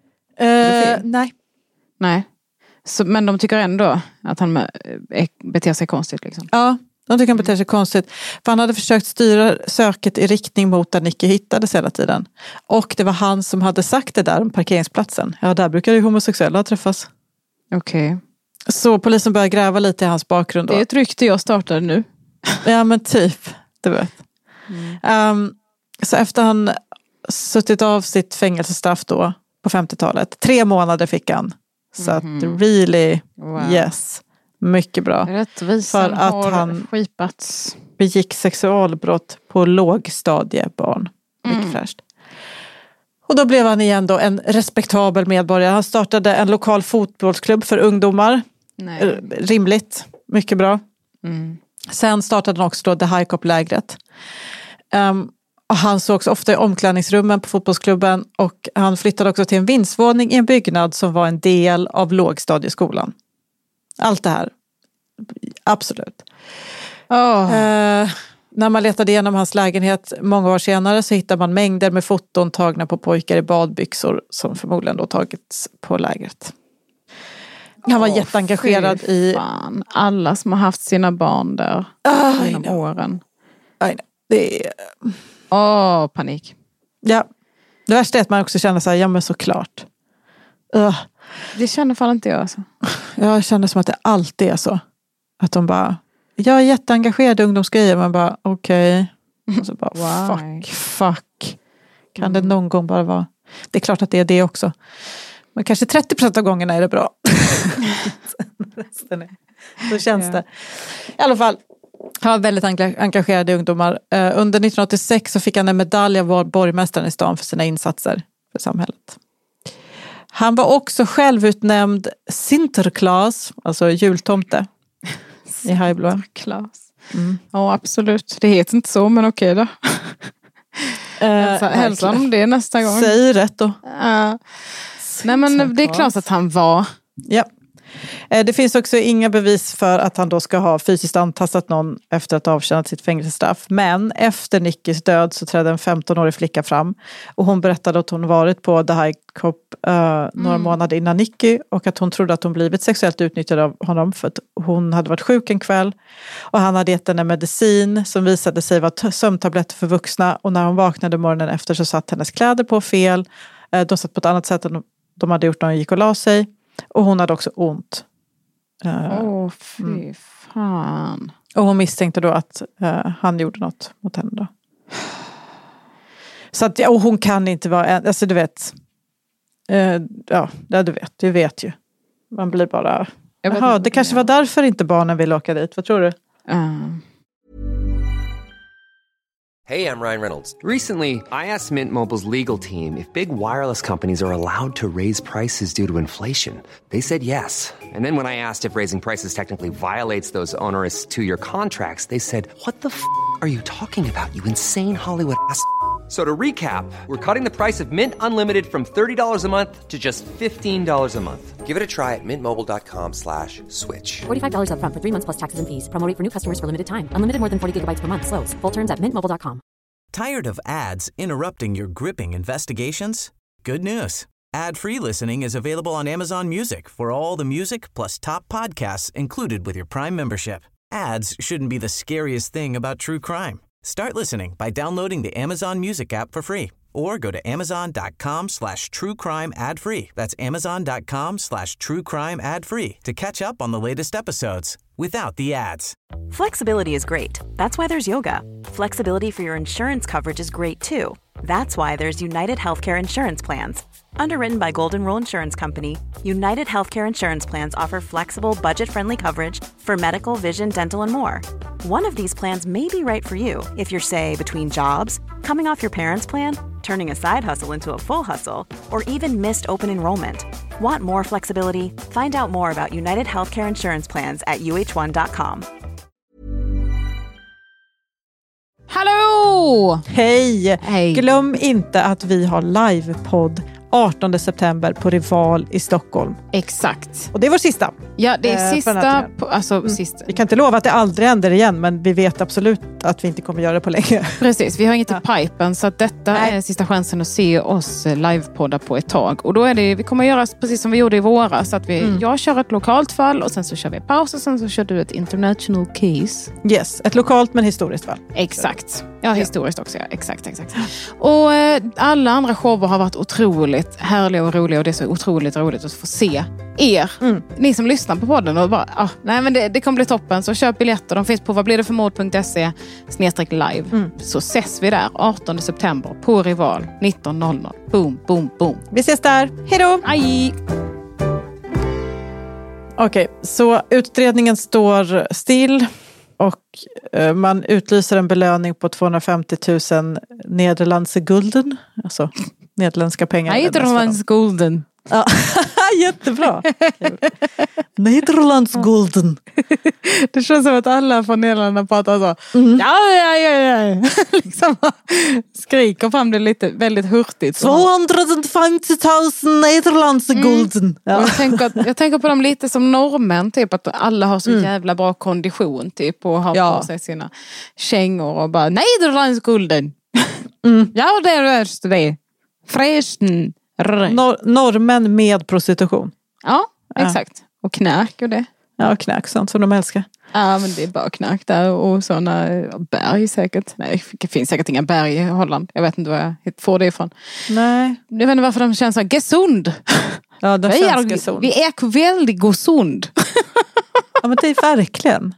Uh, nej. Nej. Så, men de tycker ändå att han beter sig konstigt liksom? Ja, de tycker han beter sig konstigt. För han hade försökt styra söket i riktning mot där Nicky hittades hela tiden. Och det var han som hade sagt det där om parkeringsplatsen. Ja, där brukar ju homosexuella träffas. Okej. Okay. Så polisen började gräva lite i hans bakgrund då. Det är ett rykte jag startade nu. Ja, men typ. Du vet. Mm. Um, så efter han suttit av sitt fängelsestraff då på femtiotalet. Tre månader fick han. Så mm-hmm. att really, wow. Yes. Mycket bra. Rättvisan för att har han skipats. Begick sexualbrott på lågstadiebarn. Mycket mm. fräscht. Och då blev han igen då en respektabel medborgare. Han startade en lokal fotbollsklubb för ungdomar. Nej. Rimligt. Mycket bra. Mm. Sen startade han också då The High Cop-lägret. Um, och han sågs ofta i omklädningsrummen på fotbollsklubben. Och han flyttade också till en vindsvåning i en byggnad som var en del av lågstadieskolan. Allt det här. Absolut. Oh. Uh, när man letade igenom hans lägenhet många år senare så hittade man mängder med foton tagna på pojkar i badbyxor som förmodligen då tagits på lägret. Han var oh, jätteengagerad i... Fan. Alla som har haft sina barn där oh, genom åren. I det är... Åh, oh, panik. Ja, det värsta är att man också känner så här, ja men såklart. Uh. Det känner fan inte jag alltså. Jag känner som att det alltid är så. Att de bara, jag är jätteengagerad i ungdomsgrejer, men bara okej. Okay. Och så bara fuck, fuck. Kan mm. det någon gång bara vara... Det är klart att det är det också. Men kanske trettio procent av gångerna är det bra. Resten är... Så känns ja. det. I alla fall, han var väldigt engagerad i ungdomar. Under nittonhundraåttiosex så fick han en medalj av borgmästaren i stan för sina insatser för samhället. Han var också självutnämnd Sinterklaas, alltså jultomte i Highblem. Sinterklaas. Mm. Ja, absolut. Det heter inte så, men okej då. Uh, Hälsa om det nästa gång. Säg rätt då. Uh. Nej, men det är klart att han var. Ja. Det finns också inga bevis för att han då ska ha fysiskt antastat någon efter att ha avtjänat sitt fängelsestraff. Men efter Nickys död så trädde en femtonårig flicka fram. Och hon berättade att hon varit på The High Cop uh, några mm. månader innan Nicky. Och att hon trodde att hon blivit sexuellt utnyttjad av honom för att hon hade varit sjuk en kväll. Och han hade gett henne medicin som visade sig vara t- sömntabletter för vuxna. Och när hon vaknade morgonen efter så satt hennes kläder på fel. Uh, de satt på ett annat sätt än de hade gjort när hon gick och la sig. Och hon hade också ont. Åh, uh, oh, fy mm. fan. Och hon misstänkte då att uh, han gjorde något mot henne då. Så att, och hon kan inte vara, alltså du vet. Uh, ja, du vet, du vet ju. Man blir bara, jaha, det kanske var därför inte barnen vill åka dit, vad tror du? Uh. Hey, I'm Ryan Reynolds. Recently, I asked Mint Mobile's legal team if big wireless companies are allowed to raise prices due to inflation. They said yes. And then when I asked if raising prices technically violates those onerous two-year contracts, they said, what the f*** are you talking about, you insane Hollywood ass f- So to recap, we're cutting the price of Mint Unlimited from thirty dollars a month to just fifteen dollars a month. Give it a try at mintmobile.com slash switch. forty-five dollars up front for three months plus taxes and fees. Promo rate for new customers for limited time. Unlimited more than forty gigabytes per month. Slows full terms at mint mobile dot com. Tired of ads interrupting your gripping investigations? Good news. Ad-free listening is available on Amazon Music for all the music plus top podcasts included with your Prime membership. Ads shouldn't be the scariest thing about true crime. Start listening by downloading the Amazon Music app for free or go to amazon.com slash true crime ad free. That's amazon.com slash true crime ad free to catch up on the latest episodes without the ads. Flexibility is great. That's why there's yoga. Flexibility for your insurance coverage is great too. That's why there's United Healthcare Insurance Plans. Underwritten by Golden Rule Insurance Company, United Healthcare Insurance Plans offer flexible, budget-friendly coverage for medical, vision, dental, and more. One of these plans may be right for you if you're, say, between jobs, coming off your parents' plan, turning a side hustle into a full hustle, or even missed open enrollment. Want more flexibility? Find out more about United Healthcare Insurance Plans at u h one dot com. Hallå! Hej! Hej! Glöm inte att vi har livepodd artonde september på Rival i Stockholm. Exakt. Och det är vår sista. Ja, det är Eh, sista. På, alltså, Mm. sista. Vi kan inte lova att det aldrig händer igen, men vi vet absolut att vi inte kommer göra det på länge. Precis, vi har inget i pipen, så att detta Nej. är sista chansen att se oss livepodda på ett tag. Och då är det, vi kommer göra precis som vi gjorde i våras, så att vi, Mm. jag kör ett lokalt fall och sen så kör vi paus och sen så kör du ett international case. Yes, ett lokalt men historiskt fall. Exakt. Ja, historiskt också. Ja. Exakt, exakt. Och eh, alla andra shower har varit otroligt härliga och roliga och det är så otroligt roligt att få se er. Mm. Ni som lyssnar på podden och bara, ah, nej men det, det kommer bli toppen. Så köp biljetter. De finns på vadblidetformord punkt se snedstreck live. Mm. Så ses vi där artonde september på Rival nitton noll noll. Boom, boom, boom. Vi ses där. Hej då! Aj! Okej, så utredningen står still och eh, man utlyser en belöning på tvåhundrafemtio tusen nederlandsgulden, alltså nederländska pengar. Nederlandsgulden. Ja, jättebra. Nederlandsgulden. Det känns som att alla från Nederländerna pratar så. Mm. Ja, ja, ja, ja. liksom skriker fram det lite väldigt hurtigt. tvåhundrafemtio tusen nederlandsgulden. Mm. Ja. Jag, tänker, jag tänker på dem lite som norrmän, typ att alla har så mm. jävla bra kondition typ och har ja. på sig sina kängor och bara Nederlandsgulden. Mm. Ja, det är det. Fräschen. Nor- norrmän med prostitution. Ja, exakt. Ja. Och knark och det. Ja, knark, sånt som de älskar. Ja, men det är bara knark där och sådana berg säkert. Nej, det finns säkert inga berg i Holland. Jag vet inte var jag får det ifrån. Nej. Jag vet inte varför de känns så gesund. Ja, de vi känns är, gesund. Vi är väldigt gosund. Ja, men det är verkligen.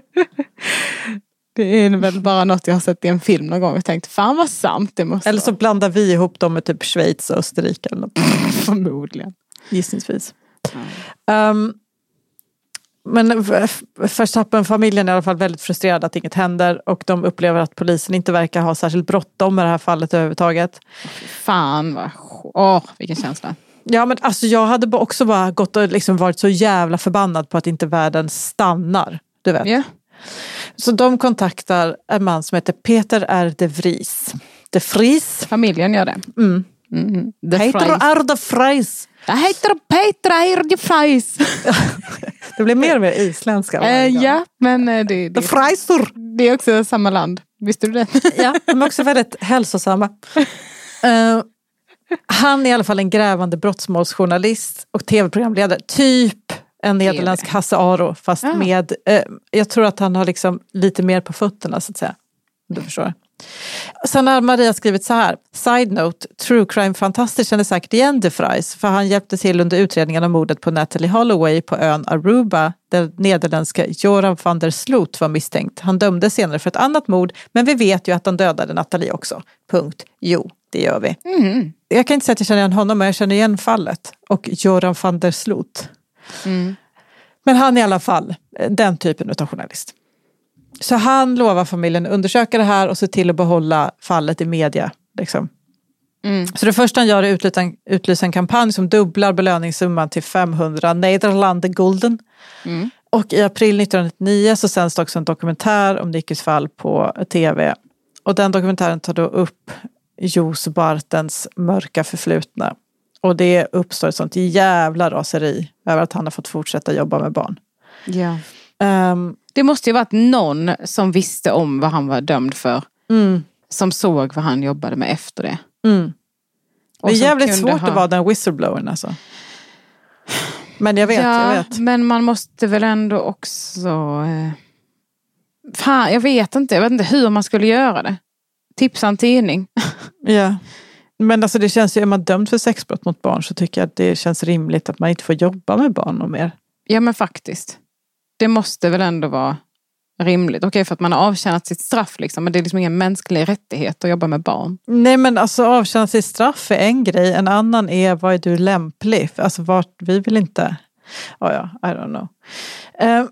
Det är väl bara något jag har sett i en film någon gång och tänkt, fan vad sant det måste Eller så vara. Blandar vi ihop dem med typ Schweiz och Österrike eller något. Förmodligen. Gissningsvis. Mm. Um, men Verstappen-familjen är i alla fall väldigt frustrerad att inget händer och de upplever att polisen inte verkar ha särskilt bråttom med det här fallet överhuvudtaget. Fan vad... Åh, vilken känsla. Ja, men alltså jag hade också bara gått och liksom varit så jävla förbannad på att inte världen stannar. Du vet. Yeah. Så de kontaktar en man som heter Peter R. de Vries. De Vries. Familjen gör det. Mm. Mm-hmm. Peter R. de Vries. Jag heter Peter R. de Vries. Det blir mer och mer isländska. Uh, ja, men det, det, de Vriesor. Det är också samma land. Visste du det? Ja, de är också väldigt hälsosamma. Uh, han är i alla fall en grävande brottsmålsjournalist och tv-programledare. Typ en nederländsk Hasse Aro. Fast ja. med, uh, jag tror att han har liksom lite mer på fötterna så att säga. Om du förstår. Sen har Maria skrivit så här. Side note, true crime fantastiskt känner säkert igen de Vries. För han hjälpte till under utredningen av mordet på Natalie Holloway på ön Aruba. Där nederländska Joran van der Sloot var misstänkt. Han dömdes senare för ett annat mord. Men vi vet ju att han dödade Natalie också. Punkt. Jo, det gör vi. Mm. Jag kan inte säga att jag känner igen honom, men jag känner igen fallet. Och Joran van der Sloot. Mm. Men han är i alla fall den typen av journalist. Så han lovar familjen att undersöka det här och se till att behålla fallet i media. Liksom. Mm. Så det första han gör är att utlysa en, utlysa en kampanj som dubblar belöningssumman till femhundra Nederlandsgulden. Mm. Och i april nittonhundranittionio så sänds det också en dokumentär om Nickys fall på tv. Och den dokumentären tar då upp Jos Bartens mörka förflutna. Och det uppstår ett sånt jävla raseri över att han har fått fortsätta jobba med barn. Ja. Um, det måste ju varit någon som visste om vad han var dömd för. Mm. Som såg vad han jobbade med efter det. Mm. Det är jävligt svårt ha... att vara den whistleblowern alltså. Men jag vet, ja, jag vet. Men man måste väl ändå också... Eh... Fan, jag vet inte. Jag vet inte hur man skulle göra det. Tipsa en tidning. Ja. Men alltså det känns ju, är man dömd för sexbrott mot barn så tycker jag att det känns rimligt att man inte får jobba med barn och mer. Ja men faktiskt. Det måste väl ändå vara rimligt. Okej, för att man har avtjänat sitt straff liksom. Men det är liksom ingen mänsklig rättighet att jobba med barn. Nej men alltså avtjänat sitt straff är en grej. En annan är, vad är du lämplig? Alltså vart, vi vill inte... Oh ja, I don't know. Uh,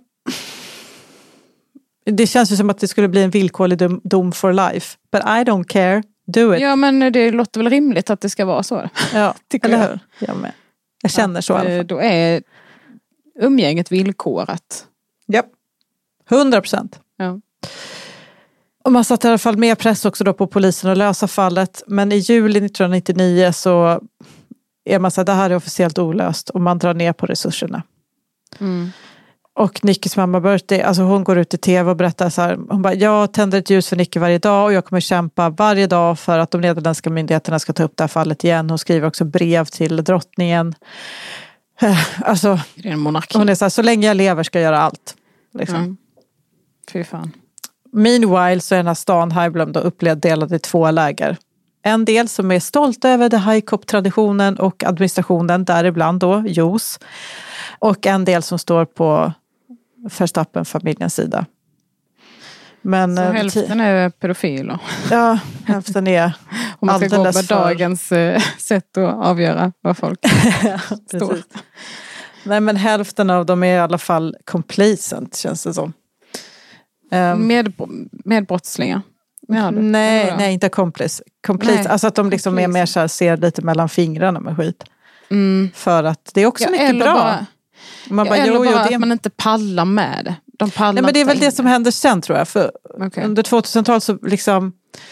det känns ju som att det skulle bli en villkorlig dom, dom for life. But I don't care. Do it. Ja men det låter väl rimligt att det ska vara så. Ja, tycker eller jag. hur? Jag med. Jag känner att, så i alla fall. Då är umgänget villkorat. Japp. hundra procent. Ja. Och man satt i alla fall mer press också då på polisen att lösa fallet. Men i juli nittonhundranittionio så är man så här, det här är officiellt olöst. Och man drar ner på resurserna. Mm. Och Nickis mamma Bertie, alltså hon går ut i tv och berättar så här. Hon bara, jag tänder ett ljus för Nicky varje dag. Och jag kommer kämpa varje dag för att de nederländska myndigheterna ska ta upp det här fallet igen. Hon skriver också brev till drottningen. Alltså, det är en monarki. Hon är så här, så länge jag lever ska jag göra allt. Liksom. Mm. Fy fan. Meanwhile så är den här stan Highblom då upplevd delad i två läger. En del som är stolt över det Highcop-traditionen och administrationen, däribland då Jos. Och en del som står på Verstappen-familjens sida. Men, så hälften är pedofiler. Ja, hälften är om man ska gå alldeles med för... dagens eh, sätt att avgöra vad folk ja, står. Nej men hälften av dem är i alla fall complacent känns det som. Um, med, medbrottslingar. Ja, nej, nej, inte complice. Complice, alltså att de liksom complice. Är mer så här, ser lite mellan fingrarna med skit. Mm. För att det är också ja, mycket bra. Bara, man ja, bara, eller jo, bara jo, det... att man inte pallar med det. De pallar nej, men det är väl inte. det som händer sen tror jag. För okay. Under tvåtusentalet så liksom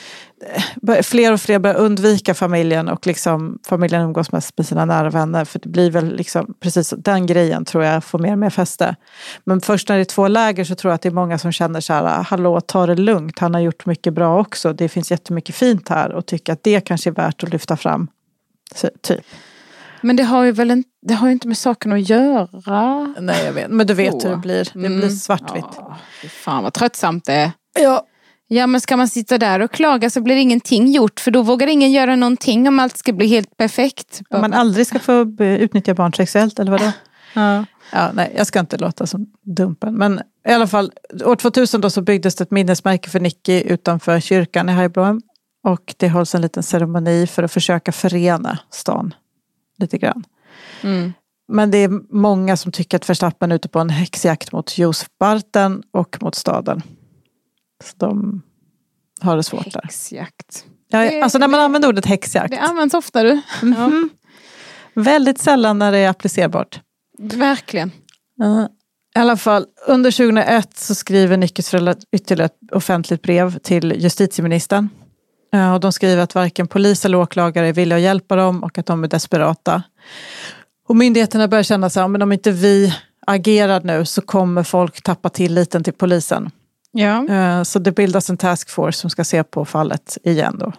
fler och fler börjar undvika familjen och liksom familjen umgås mest med sina nära vänner för det blir väl liksom precis den grejen tror jag får mer och mer fäste. Men först när det är två läger så tror jag att det är många som känner så här, hallå, ta det lugnt, han har gjort mycket bra också, det finns jättemycket fint här och tycker att det kanske är värt att lyfta fram typ. Men det har ju väl en, det har ju inte med saken att göra. Nej jag vet, men du vet oh. hur det blir, det mm. blir svartvitt. Ja, fan vad tröttsamt det är. Ja. Ja men ska man sitta där och klaga så blir ingenting gjort för då vågar ingen göra någonting om allt ska bli helt perfekt. Om man aldrig ska få utnyttja barn sexuellt eller vadå? Ja. Ja, nej, jag ska inte låta som dumpen. Men i alla fall, år tvåtusen då så byggdes det ett minnesmärke för Nicky utanför kyrkan i Highblom. Och det hålls en liten ceremoni för att försöka förena stan lite grann. Mm. Men det är många som tycker att Verstappen är ute på en häxjakt mot Jos Barten och mot staden. Så de har det svårt där. Häxjakt. Ja, alltså när man använder ordet häxjakt. Det används ofta du. Mm-hmm. Ja. Väldigt sällan när det är applicerbart. Verkligen. Uh, I alla fall, under tjugohundraett så skriver Nickys föräldrar ytterligare ett offentligt brev till justitieministern. Uh, och de skriver att varken polis eller åklagare är villiga att hjälpa dem och att de är desperata. Och myndigheterna börjar känna så här, men om inte vi agerar nu så kommer folk tappa tilliten till polisen. Ja. Så det bildas en taskforce som ska se på fallet igen då.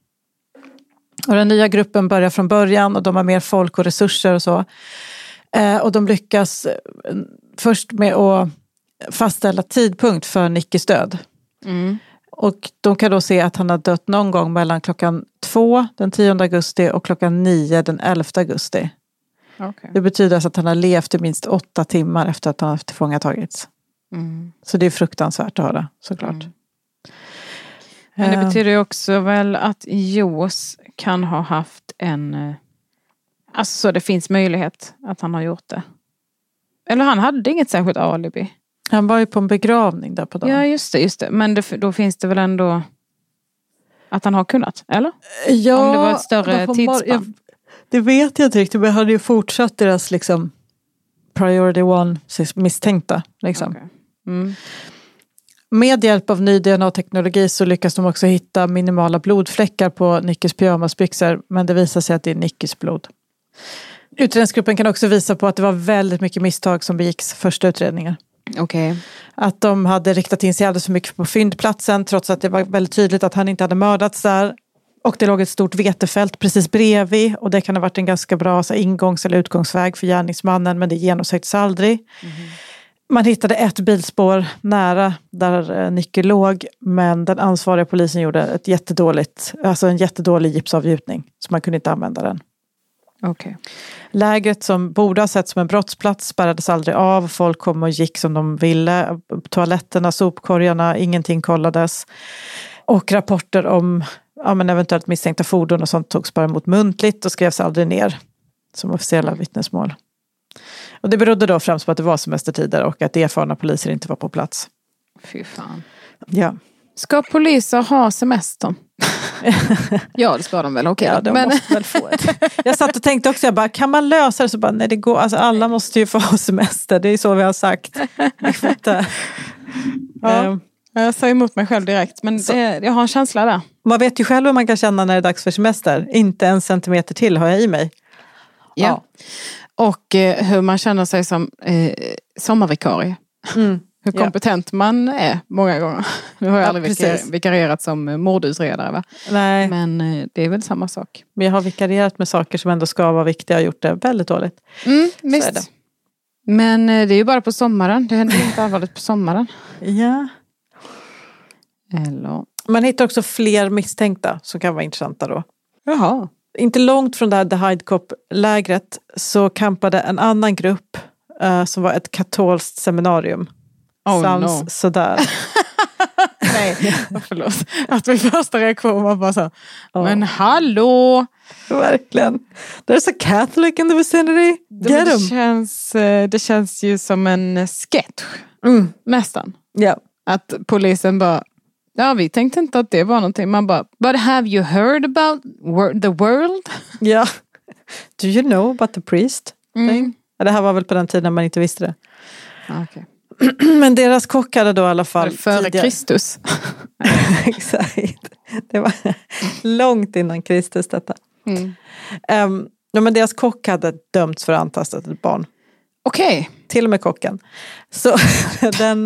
Och den nya gruppen börjar från början och de har mer folk och resurser och så. Och de lyckas först med att fastställa tidpunkt för Nickys död. Mm. Och de kan då se att han har dött någon gång mellan klockan två den tionde augusti och klockan nio den elfte augusti. Okay. Det betyder alltså att han har levt i minst åtta timmar efter att han har tillfångatagits. Mm. Så det är fruktansvärt att höra, såklart. Mm. Men det betyder ju också väl att Jos kan ha haft en... Alltså så det finns möjlighet att han har gjort det. Eller han hade inget särskilt alibi. Han var ju på en begravning där på dagen. Ja, just det, just det. Men det, då finns det väl ändå att han har kunnat, eller? Ja. Om det var ett större tidsspann. Jag, det vet jag inte riktigt, men han hade ju fortsatt deras liksom priority one misstänkta. Liksom. Okay. Mm. Med hjälp av ny D N A-teknologi så lyckas de också hitta minimala blodfläckar på Nickis pyjamasbyxor, men det visar sig att det är Nickis blod. Utredningsgruppen kan också visa på att det var väldigt mycket misstag som begicks första utredningen. Okay. Att de hade riktat in sig alldeles för mycket på fyndplatsen trots att det var väldigt tydligt att han inte hade mördats där. Och det låg ett stort vetefält precis bredvid och det kan ha varit en ganska bra så, ingångs- eller utgångsväg för gärningsmannen, men det genomsöktes aldrig. Mm. Man hittade ett bilspår nära där Nicky låg, men den ansvariga polisen gjorde ett jättedåligt, alltså en jättedålig gipsavgjutning så man kunde inte använda den. Okay. Lägret som borde ha sett som en brottsplats spärrades aldrig av. Folk kom och gick som de ville. Toaletterna, sopkorgarna, ingenting kollades. Och rapporter om ja, men eventuellt misstänkta fordon och sånt togs bara emot muntligt och skrevs aldrig ner som officiella vittnesmål. Och det berodde då främst på att det var semestertider och att erfarna poliser inte var på plats. Fy fan. Ja. Ska poliser ha semester? Ja, det ska de väl. Okej. Ja, de men... måste väl få det. Jag satt och tänkte också, jag bara, kan man lösa det? Så bara, nej det går, alltså alla måste ju få ha semester. Det är så vi har sagt. Jag får inte. Ja, um, jag sa emot mig själv direkt. Men det, jag har en känsla där. Man vet ju själv hur man kan känna när det är dags för semester. Inte en centimeter till har jag i mig. Ja. ja. Och eh, hur man känner sig som eh, sommarvikarie. Mm. Hur kompetent ja. man är många gånger. Nu har jag ja, aldrig vikar- vikarierat som mordutredare, va? Nej. Men eh, det är väl samma sak. Men jag har vikarierat med saker som ändå ska vara viktiga och gjort det väldigt dåligt. Mm, visst. Det. Men eh, det är ju bara på sommaren. Det händer inte allvarligt på sommaren. Ja. Eller... Man hittar också fler misstänkta som kan vara intressanta då. Jaha. Inte långt från det här The Hyde Cop-lägret så kampade en annan grupp uh, som var ett katolskt seminarium. Oh, Sounds no. sådär. Nej, förlåt. Att min första reaktion var bara så. Oh. Men hallå! Verkligen. There's a Catholic in the vicinity. Get det, känns, det känns ju som en sketch. Mm. Nästan. Ja. Yeah. Att polisen bara, ja vi tänkte inte att det var någonting. Man bara, but have you heard about wor- the world? Ja. Yeah. Do you know about the priest? Mm. Ja, det här var väl på den tiden när man inte visste det. Okej. Okay. Men deras kock hade då i alla fall... Före tidigare. Kristus. Exakt. Det var långt innan Kristus detta. Mm. Um, ja, men deras kock hade dömts för att antastat ett barn. Okej. Okay. Till och med kocken. Så den,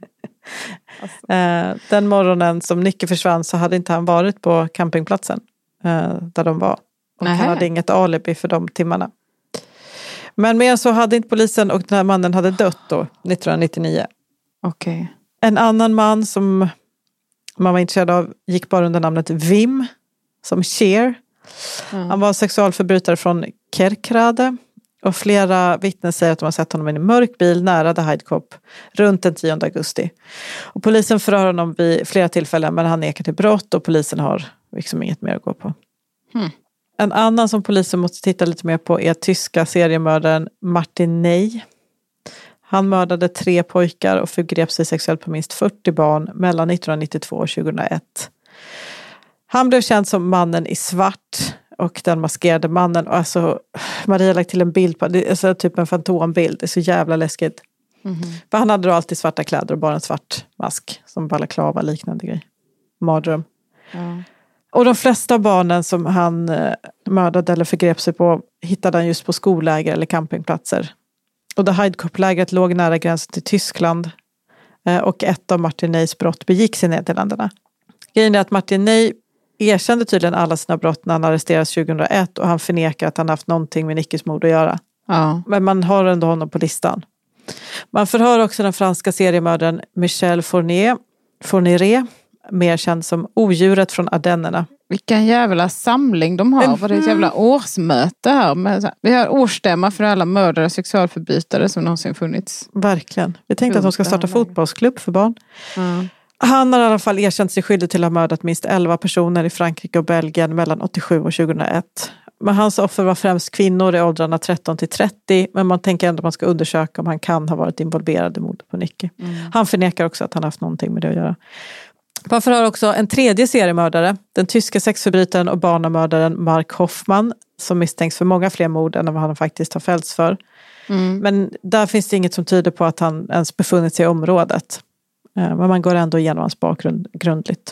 alltså. uh, den morgonen som Nicky försvann så hade inte han varit på campingplatsen uh, där de var. Och Nähe. han hade inget alibi för de timmarna. Men mer så hade inte polisen och den här mannen hade dött då, nittonhundranittionio. Okej. Okay. En annan man som man var intresserad av gick bara under namnet Wim, som Cher. Mm. Han var sexualförbrytare från Kerkrade. Och flera vittnen säger att de har sett honom i en mörk bil nära The Hyde Cop runt den tionde augusti. Och polisen förhör honom vid flera tillfällen, men han nekar till brott och polisen har liksom inget mer att gå på. Mm. En annan som polisen måste titta lite mer på är tyska seriemördaren Martin Ney. Han mördade tre pojkar och förgrep sig sexuellt på minst fyrtio barn mellan nittonhundranittiotvå och tjugohundraett. Han blev känd som mannen i svart och den maskerade mannen. Och alltså, Maria har lagt till en bild på det är alltså typ en fantombild. Det är så jävla läskigt. Mm-hmm. För han hade då alltid svarta kläder och bara en svart mask som balaklava liknande grej. Mardröm. Ja. Och de flesta barnen som han eh, mördade eller förgrep sig på hittade han just på skolläger eller campingplatser. Och det Hyde Cop-lägret låg nära gränsen till Tyskland. Eh, och ett av Martin Neys brott begicks i Nederländerna. Grejen är att Martin Ney erkände tydligen alla sina brott när han arresterades tjugohundraett. Och han förnekar att han haft någonting med Nickys mord att göra. Ja. Men man har ändå honom på listan. Man förhör också den franska seriemördaren Michel Fournier. Fournier. Mer känd som odjuret från Ardennerna. Vilken jävla samling de har. Mm. Vad det är ett jävla årsmöte här. Med, vi har årsstämma för alla mördare och sexualförbrytare som någonsin funnits. Verkligen. Vi tänkte att de ska starta fotbollsklubb för barn. Mm. Han har i alla fall erkänt sig skyldig till att ha mördat minst elva personer i Frankrike och Belgien mellan åttiosju och tjugohundraett. Men hans offer var främst kvinnor i åldrarna tretton till trettio. Men man tänker ändå att man ska undersöka om han kan ha varit involverad i mordet på Nicky. Mm. Han förnekar också att han haft någonting med det att göra. Man förhör också en tredje seriemördare, den tyska sexförbrytaren och barnamördaren Mark Hoffman, som misstänks för många fler mord än vad han faktiskt har fällts för. Mm. Men där finns det inget som tyder på att han ens befunnit sig i området. Men man går ändå igenom hans bakgrund grundligt.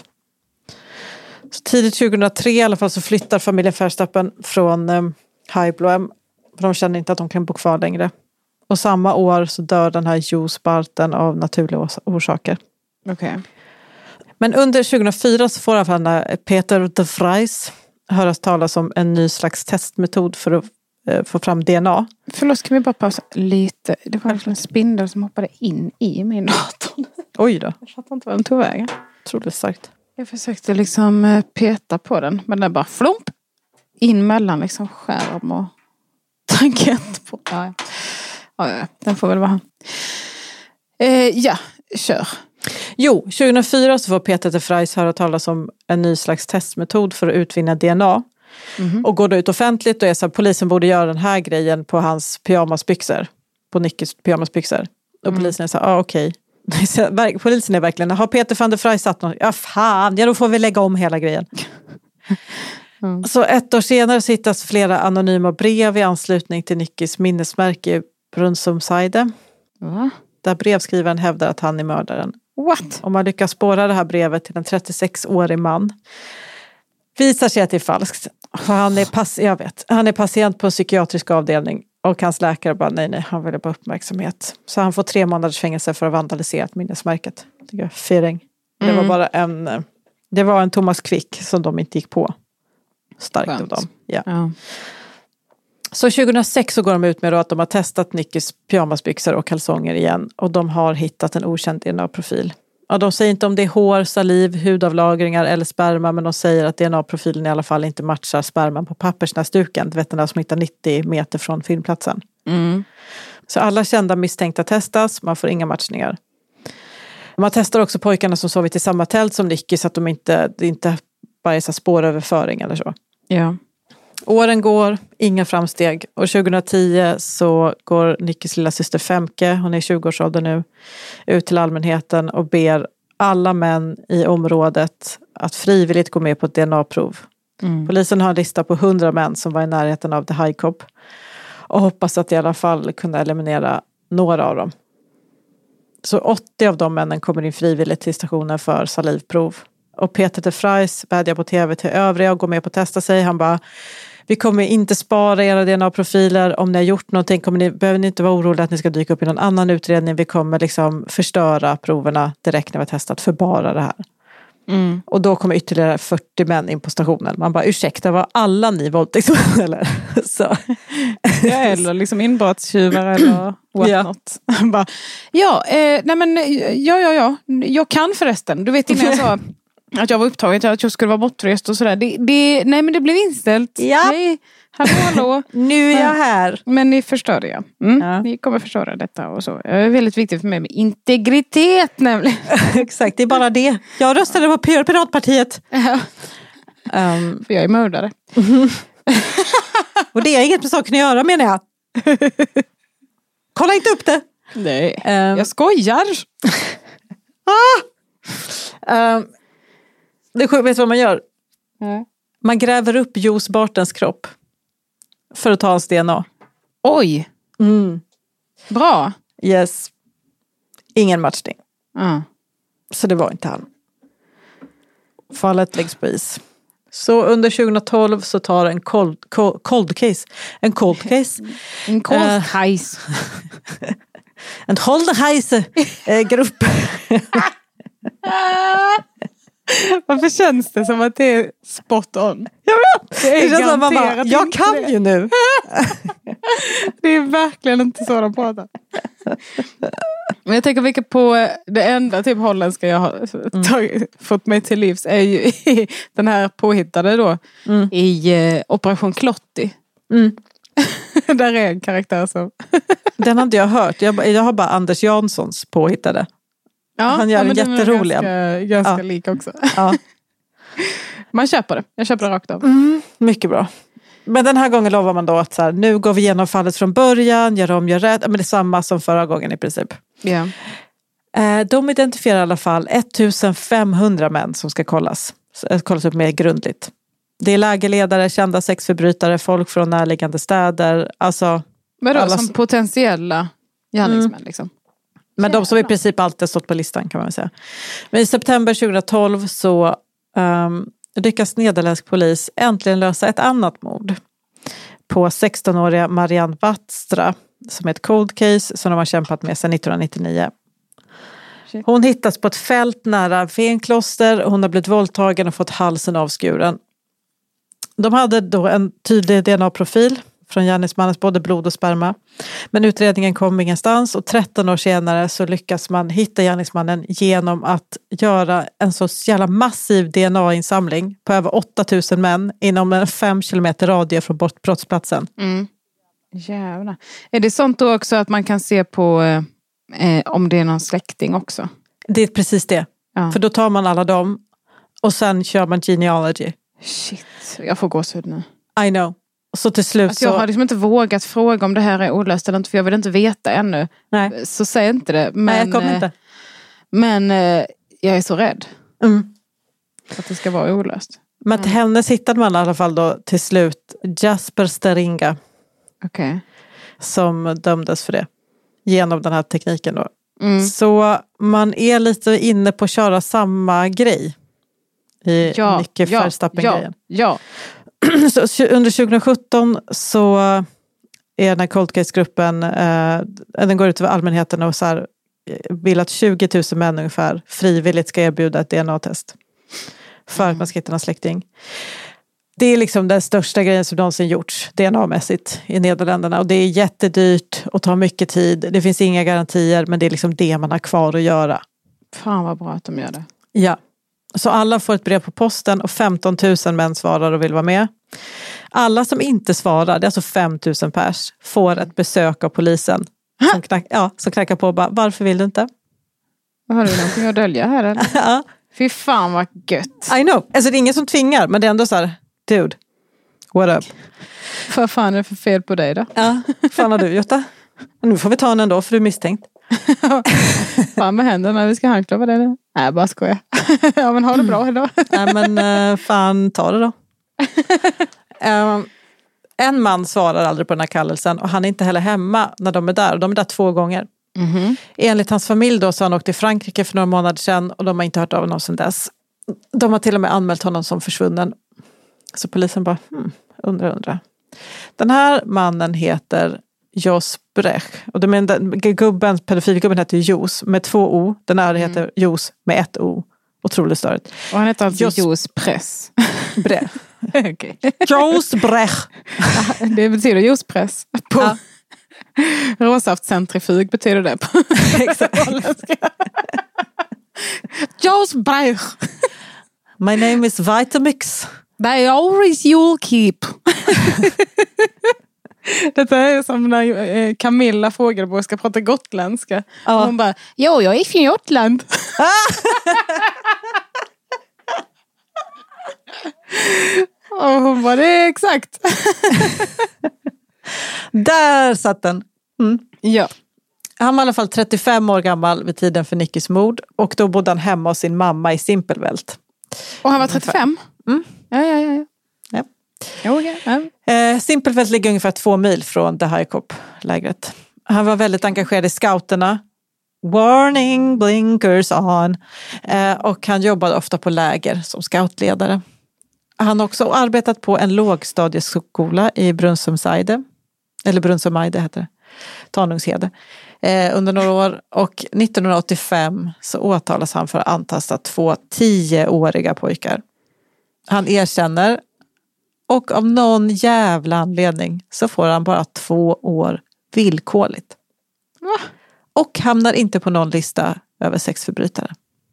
Så tidigt tjugohundratre i alla fall så flyttar familjen Verstappen från eh, Heilbronn. För de känner inte att de kan bo kvar längre. Och samma år så dör den här Jos Barton av naturliga orsaker. Okej. Okay. Men under tjugohundrafyra så får i alla fall Peter de Vries höras talas om en ny slags testmetod för att eh, få fram D N A. Förlåt, kan vi bara pausa lite? Det var en spindel som hoppade in i min dator. Oj då. Jag fattar inte vad den tog vägen. Otroligt starkt. Jag försökte liksom peta på den, men den bara flomp in mellan liksom skärm och tangent på. Ja, ja, ja, den får väl vara han. Eh, ja, kör. Jo, tjugohundrafyra så får Peter de Vries höra talas om en ny slags testmetod för att utvinna D N A. Mm-hmm. Och går då ut offentligt och är så här, polisen borde göra den här grejen på hans pyjamasbyxor. På Nickys pyjamasbyxor. Och mm. polisen är så här, ah, okej. Okay. Polisen är verkligen, har Peter van der Vries satt något? Ja fan, ja då får vi lägga om hela grejen. Mm. Så ett år senare så hittas flera anonyma brev i anslutning till Nickys minnesmärke i Brunnsumsheide. Mm. Där brevskrivaren hävdar att han är mördaren. What? Om man lyckas spåra det här brevet till en trettiosex-årig man visar sig att det är falskt. För han är, pass- jag vet, han är patient på en psykiatrisk avdelning och hans läkare bara nej nej, han vill bara uppmärksamhet. Så han får tre månaders fängelse för att ha vandaliserat minnesmärket. Det är firing. Mm. Det var bara en det var en Thomas Quick som de inte gick på. Starkt Skönt. Av dem. Ja. Ja. Så tjugohundrasex så går de ut med då att de har testat Nickys pyjamasbyxor och kalsonger igen. Och de har hittat en okänd D N A-profil. Och de säger inte om det är hår, saliv, hudavlagringar eller sperma. Men de säger att D N A-profilen i alla fall inte matchar sperman på pappersnäsduken. Du vet den där som hittar nittio meter från filmplatsen. Mm. Så alla kända misstänkta testas. Man får inga matchningar. Man testar också pojkarna som sovit i samma tält som Nicky. Så att de inte, det inte bara är så spåröverföring eller så. Ja. Åren går, inga framsteg. Och tjugohundratio så går Nickys lilla syster Femke, hon är i tjugoårsåldern nu, ut till allmänheten och ber alla män i området att frivilligt gå med på ett D N A-prov. Mm. Polisen har en lista på hundra män som var i närheten av The High Cop och hoppas att i alla fall kunna eliminera några av dem. Så åttio av de männen kommer in frivilligt till stationen för salivprov. Och Peter de Vries vädjar på tv till övriga och går med på att testa sig. Han bara, vi kommer inte spara era D N A-profiler. Om ni har gjort någonting kommer ni, behöver ni inte vara oroliga att ni ska dyka upp i någon annan utredning. Vi kommer liksom förstöra proverna direkt när vi har testat för bara det här. Mm. Och då kommer ytterligare fyrtio män in på stationen. Man bara, ursäkta, var alla ni våldtäktsmän eller? Så. Ja, eller liksom inbrottstjuvar eller what ja. not. bara, ja, eh, nej men, ja, ja, ja. Jag kan förresten. Du vet innan jag sa att jag var upptagen, att jag skulle vara bortrest och sådär. Det, det, nej men det blev inställt. Ja. Nej, hallå, hallå. Nu är jag här. Men ni förstörde jag. Mm, ja. Ni kommer förstöra detta och så. Det är väldigt viktigt för mig med integritet nämligen. Exakt, det är bara det. Jag röstade på Piratpartiet. Ja. Um. För jag är mördare. Och det är inget med saken att göra menar jag. Kolla inte upp det. Nej, um. jag skojar. ah. um. Det vet du vad man gör? Mm. Man gräver upp Jos Bartons kropp för att ta hans D N A. Oj. Mm. Bra. Yes. Ingen matchning. Mm. Så det var inte han. Fallet läggs på is. Så under tjugohundratolv så tar en cold, cold, cold case. En cold case. En cold uh, case. en cold case eh, grupp. Varför känns det som att det är spot on? Jag vet. Det är det känns som mamma, jag kan det. Ju nu. Det är verkligen inte så de pratar. Men jag tänker vilka på det enda typ holländska jag har tagit, fått mig till livs är ju i den här påhittade då mm. i eh, Operation Klotti. Mm. Där är en karaktär som... Den hade jag hört. Jag, jag har bara Anders Janssons påhittade. Ja, han gör ja, en jätterolig. Ganska, ganska ja. lik också. Ja. Man köper det. Jag köper det rakt av. Mm, mycket bra. Men den här gången lovar man då att så här, nu går vi igenom fallet från början, gör om, gör rätt. Men det är samma som förra gången i princip. Yeah. De identifierar i alla fall femtonhundra män som ska kollas. Kollas upp mer grundligt. Det är lägerledare, kända sexförbrytare, folk från närliggande städer. Alltså, men då, alla... som potentiella gärningsmän mm. liksom. Men de som i princip alltid stått på listan kan man säga. Men i september tjugohundratolv så um, lyckas nederländsk polis äntligen lösa ett annat mord på sextonåriga Marianne Watstra, som är ett cold case som de har kämpat med sedan nittonhundranittionio. Shit. Hon hittas på ett fält nära Venkloster. Hon har blivit våldtagen och fått halsen avskuren. De hade då en tydlig D N A-profil från gärningsmannens både blod och sperma. Men utredningen kom ingenstans och tretton år senare så lyckas man hitta gärningsmannen genom att göra en så jävla massiv D N A-insamling på över åtta tusen män inom en fem kilometer radie från brottsplatsen. Mm. Jävlar. Är det sånt då också att man kan se på eh, om det är någon släkting också? Det är precis det. Ja. För då tar man alla dem och sen kör man genealogy. Shit, jag får gåshud nu. I know. Så till slut alltså, jag så... har liksom inte vågat fråga om det här är olöst eller inte, för jag vill inte veta ännu. Nej. Så säg inte det. Men, Nej, jag kommer inte. Men eh, jag är så rädd. Mm. Att det ska vara olöst. Men till mm. hennes hittade man i alla fall då till slut Jasper Steringa. Okej. Okay. Som dömdes för det. Genom den här tekniken då. Mm. Så man är lite inne på att köra samma grej. I ja, Nicky ja, Verstappen-grejen. Ja, ja. Så under tjugosjutton så är den här cold case-gruppen eh, den går ut över allmänheten och så här, vill att tjugo tusen män ungefär frivilligt ska erbjuda ett D N A-test. För mm. att man ska hitta en släkting. Det är liksom den största grejen som någonsin gjorts D N A-mässigt i Nederländerna. Och det är jättedyrt och tar mycket tid. Det finns inga garantier, men det är liksom det man har kvar att göra. Fan vad bra att de gör det. Ja. Så alla får ett brev på posten och femton tusen män svarar och vill vara med. Alla som inte svarar, det är alltså fem tusen pers, får ett besök av polisen. Som, knack, ja, som knackar på och bara, varför vill du inte? Har du någonting att dölja här eller? Ja. Fy fan vad gött. I know. Alltså det är ingen som tvingar, men det är ändå så här, dude, what up? Vad fan är det för fel på dig då? Ja, fan har du gjort det? Nu får vi ta den ändå för du är misstänkt. Fan med händerna, vi ska handla vad det är. Nej, bara skoja. Ja, men ha det bra idag. Nej, men uh, fan, ta det då. um, en man svarar aldrig på den här kallelsen och han är inte heller hemma när de är där. Och de är där två gånger. Mm-hmm. Enligt hans familj då så har han åkt till Frankrike för några månader sedan och de har inte hört av honom sedan dess. De har till och med anmält honom som försvunnen. Så polisen bara, hmm, undrar, undrar. Den här mannen heter Jos Brech. Och det menar, gubben, pedofilgubben heter Jos med två O. Den här heter mm. Jos med ett O. Otroligt störigt. Och han heter alltså Jos, Jos Press. Brech. Okay. Jos Brech. Det betyder Jos Press. På ja. Råsaftcentrifug betyder det på. Exakt. Jos Brech. My name is Vitamix. They always you'll keep. Detta är som när Camilla frågade på ska prata gotländska. Ja. Och hon bara, jo, jag är från Gotland. Och hon bara, det är exakt. Där satt den. Mm. Ja. Han var i alla fall trettiofem år gammal vid tiden för Nickys mord. Och då bodde han hemma hos sin mamma i Simpelveld. Och han var trettiofem? Mm. Ja, ja, ja. ja. ja. Okay. ja. Eh, Simpelveld ligger ungefär två mil från The High-Cop-lägret. Han var väldigt engagerad i scouterna. Warning, blinkers on. Eh, och han jobbade ofta på läger som scoutledare. Han har också arbetat på en lågstadieskola i Brunsumsheide. Eller Brunsumheide heter det. Tanungshede. Eh, under några år. Och nittonhundraåttiofem så åtalas han för att antasta två tioåriga pojkar. Han erkänner. Och av någon jävla anledning så får han bara två år villkorligt. Va? Och hamnar inte på någon lista över sexförbrytare.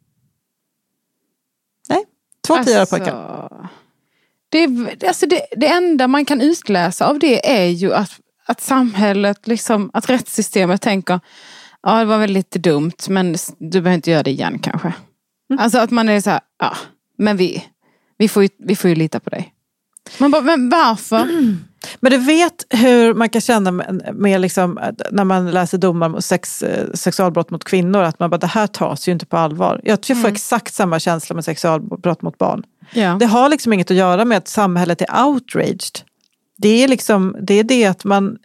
Nej, två alltså, tioåriga pojkar. Det, alltså det, det enda man kan utläsa av det är ju att, att samhället, liksom, att rättssystemet tänker, ja det var väl lite dumt men du behöver inte göra det igen kanske. Mm. Alltså att man är så här, ja men vi, vi, får ju, vi får ju lita på dig. Man bara, men varför? Mm. Men du vet hur man kan känna med, med liksom, när man läser domar om sex, sexualbrott mot kvinnor, att man bara, det här tas ju inte på allvar. Jag tror jag får mm. exakt samma känsla med sexualbrott mot barn. Ja. Det har liksom inget att göra med att samhället är outraged. Det är liksom, det är det att man,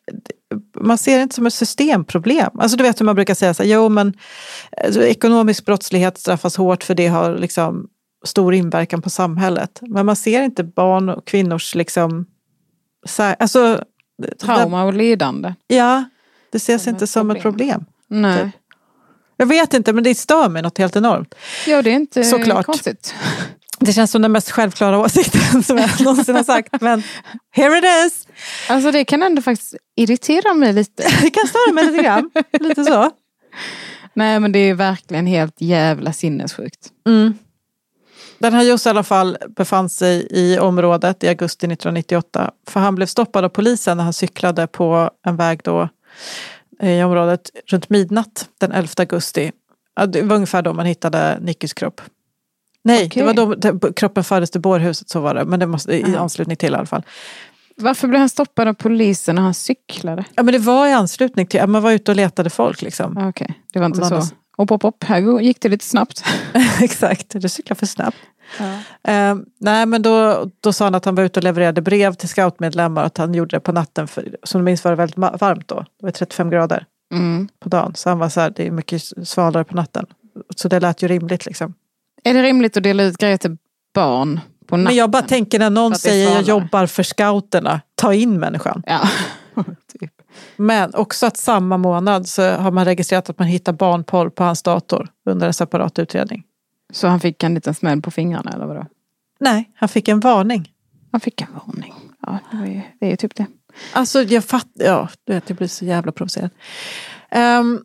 man ser det inte som ett systemproblem. Alltså du vet hur man brukar säga så här, jo men alltså, ekonomisk brottslighet straffas hårt för det har liksom stor inverkan på samhället. Men man ser inte barn och kvinnors liksom så här, alltså trauma och lidande. Ja, det ses som inte ett som problem. ett problem. Nej. Typ. Jag vet inte, men det stör mig något helt enormt. Ja, det är inte Såklart. konstigt. Det känns som den mest självklara åsikten som jag någonsin har sagt. Men here it is. Alltså det kan ändå faktiskt irritera mig lite. Det kan störa mig lite grann. Lite så. Nej, men det är verkligen helt jävla sinnessjukt. Mm. Den här just i alla fall befann sig i området i augusti nittonhundranittioåtta. För han blev stoppad av polisen när han cyklade på en väg då i området runt midnatt den elfte augusti. Det var ungefär då man hittade Nickys kropp. Nej, okay. Det var då det, kroppen fördes till bårhuset, så var det. Men det måste i anslutning till i alla fall. Varför blev han stoppad av polisen när han cyklade? Ja, men det var i anslutning till, man var ute och letade folk liksom. Okej, okay. Det var inte så. Hopp, hopp, hopp. Här gick det lite snabbt. Exakt, du cyklar för snabbt. Ja. Uh, nej, men då, då sa han att han var ute och levererade brev till scoutmedlemmar och att han gjorde det på natten. För, som du minns var det väldigt varmt då. Det var trettiofem grader mm. på dagen. Så han var så här, det är mycket svalare på natten. Så det lät ju rimligt liksom. Är det rimligt att dela ut grejer till barn på natten? Men jag bara tänker när någon säger jag jobbar för scouterna, ta in människan. Ja, typ. Men också att samma månad så har man registrerat att man hittar barnporr på hans dator under en separat utredning. Så han fick en liten smäll på fingrarna eller vadå? Nej, han fick en varning. Han fick en varning. Ja, det, var ju, det är ju typ det. Alltså jag fattar, ja, du vet, jag blir så jävla provocerad. Um,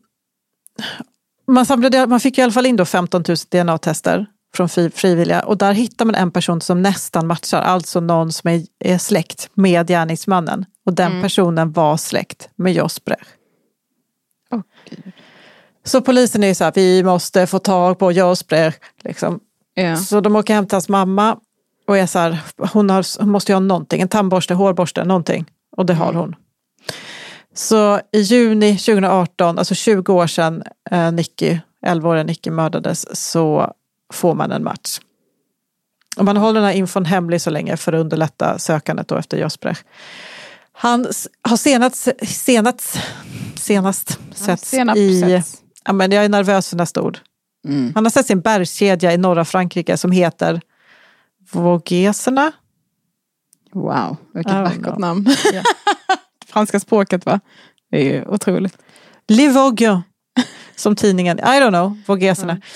man, samlade, man fick i alla fall in då femton tusen D N A-tester från frivilliga. Och där hittar man en person som nästan matchar. Alltså någon som är, är släkt med gärningsmannen. Och den mm. personen var släkt med Jos Brecht. Oh, Gud. Så polisen är ju så här, vi måste få tag på Jos Brecht. Liksom. Yeah. Så de åker hem till hans mamma. Och är så här, hon, har, hon måste ju ha någonting. En tandborste, hårborste, någonting. Och det har hon. Så i juni tjugoarton, alltså tjugo år sedan eh, Nicky, elva-åriga Nicky mördades, så får man en match. Och man håller den här infon hemlig så länge för att underlätta sökandet då efter Jos Brecht. Han har senast senast senast setts ja, i ja, men jag är nervös för nästa ord. Mm. Han har sett sin bergskedja i norra Frankrike som heter Vosgesarna. Wow, vilket vackert namn. Yeah. Franska språket, va? Det är ju otroligt. Les Vosges, som tidningen, I don't know, Vosgesarna. Mm.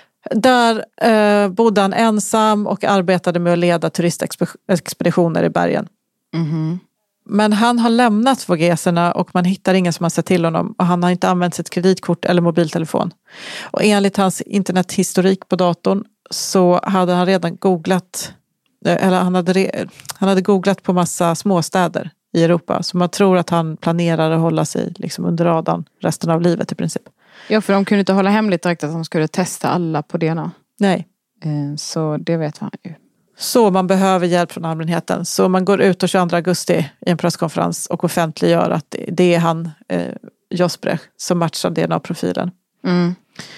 Där eh, bodde han ensam och arbetade med att leda turistexpeditioner i bergen. Mm-hmm. Men han har lämnat Vosgesarna och man hittar ingen som har sett till honom. Och han har inte använt sitt kreditkort eller mobiltelefon. Och enligt hans internethistorik på datorn så hade han redan googlat, eller han hade, re, han hade googlat på massa småstäder i Europa. Så man tror att han planerar att hålla sig liksom under radarn resten av livet i princip. Ja, för de kunde inte hålla hemligt direkt att de skulle testa alla på D N A. Nej. Så det vet man ju. Så man behöver hjälp från allmänheten. Så man går ut den tjugoandra augusti i en presskonferens och offentliggör att det är han, eh, Jos Brecht, som matchar D N A-profilen. Mm.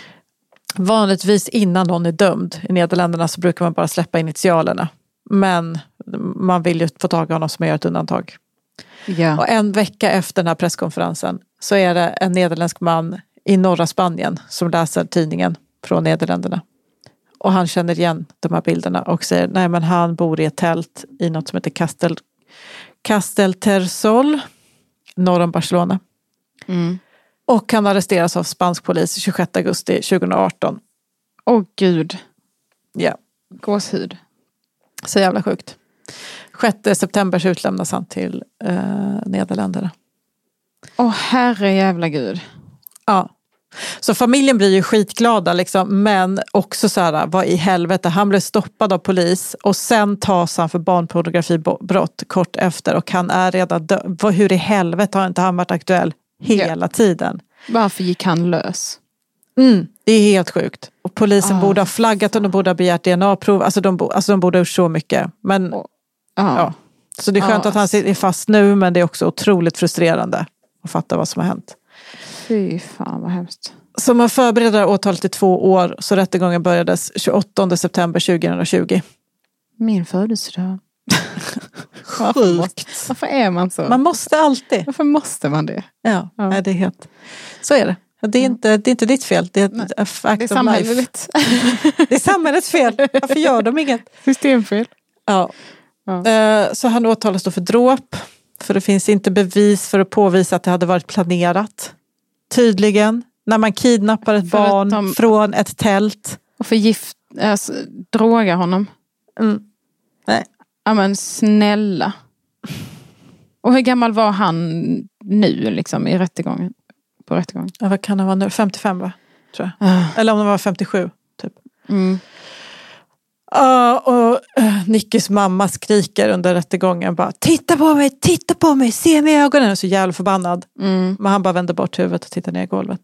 Vanligtvis innan någon är dömd i Nederländerna så brukar man bara släppa initialerna. Men man vill ju få tag i honom som gör ett undantag. Ja. Och en vecka efter den här presskonferensen så är det en nederländsk man i norra Spanien som läser tidningen från Nederländerna. Och han känner igen de här bilderna och säger nej men han bor i ett tält i något som heter Castel, Castelterçol norr om Barcelona. Mm. Och han arresteras av spansk polis tjugosjätte augusti tjugoarton. Åh gud. Ja. Gåshud. Så jävla sjukt. sjätte september så utlämnas han till eh, Nederländerna. Åh herre jävla gud. Ja. Så familjen blir ju skitglada liksom, men också så här, vad i helvete, han blev stoppad av polis och sen tas han för barnpornografibrott kort efter och han är redan död. Hur i helvete har inte han varit aktuell hela ja. tiden? Varför gick han lös? Mm, det är helt sjukt. Och polisen oh, borde ha flaggat och de borde ha begärt D N A-prov. Alltså de, alltså de borde ha gjort så mycket. Men oh. Oh. ja. Så det är skönt oh, att han är fast nu, men det är också otroligt frustrerande att fatta vad som har hänt. Fy fan vad hemskt. Så man förbereder åtalet i två år, så rättegången börjades tjugoåttonde september tjugohundratjugo. Min födelsedag. Varför, måste, varför är man så? Man måste alltid. Varför måste man det? Ja, Ja. Nej, det är helt... Så är det. Det är, inte, det är inte ditt fel. Det är ett a fact Det är of life. samhället. Det är samhällets fel. Varför gör de inget? Systemfel. Ja. Ja. Eh, Så han åtalas då för dråp. För det finns inte bevis för att påvisa att det hade varit planerat. Tydligen. När man kidnappar ett För att barn de- från ett tält. Och förgift, alltså, droga honom. Mm. Nej. Ja men snälla. Och hur gammal var han nu liksom i rättegången? På rättegången? Ja, vad kan han vara nu? femtiofem va? Tror jag. Ah. Eller om det var femtiosju. Typ. Mm. Ja, och uh, Nickys mamma skriker under rättegången bara titta på mig, titta på mig, se mig i ögonen. Och så jävla förbannad. Mm. Men han bara vänder bort huvudet och tittar ner i golvet.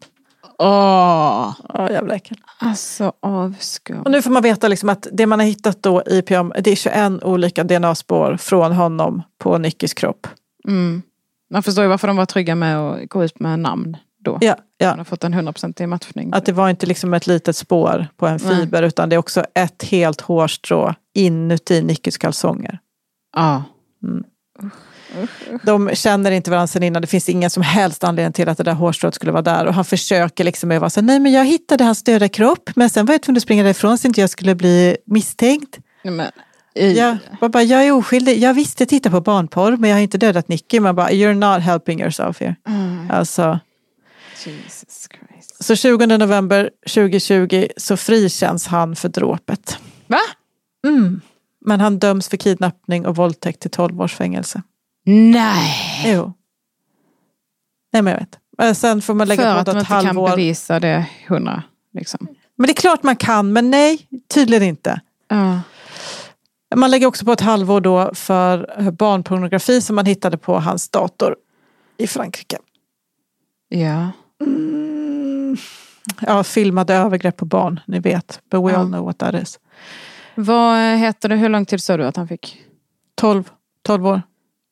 Åh. Ja, jävla äckel. Alltså avskum. Och nu får man veta liksom att det man har hittat då i pyjam, det är tjugoett olika D N A-spår från honom på Nickys kropp. Mm. Man förstår ju varför de var trygga med att gå ut med namn då. Ja, ja. De har fått en hundra procent i matchning. Att det var inte liksom ett litet spår på en fiber. Nej. Utan det är också ett helt hårstrå inuti Nickys kalsonger. Ja. Mm. De känner inte varandra sen innan. Det finns ingen som helst anledning till att det där hårstrået skulle vara där. Och han försöker liksom vara så nej men jag hittade hans döda kropp. Men sen var jag tvungen att springa därifrån så inte jag skulle bli misstänkt. Men, i... jag, bara, jag är oskyldig. Jag visste titta på barnporr men jag har inte dödat Nicky. Man bara, you're not helping yourself here. Mm. Alltså... Jesus Christ. Så tjugonde november tjugohundratjugo så frikänns han för dråpet. Va? Mm. Men han döms för kidnappning och våldtäkt till tolv års fängelse. Nej. Jo. Nej men jag vet. Sen får man lägga för på att man ett inte halvår. kan bevisa det hundra liksom. Men det är klart man kan, men nej, tydligen inte. Uh. Man lägger också på ett halvår då för barnpornografi som man hittade på hans dator i Frankrike. Ja. Mm. Ja, filmade övergrepp på barn, ni vet. But we ja. all know what that is. Vad heter det? Hur lång tid sa du att han fick? tolv, tolv år.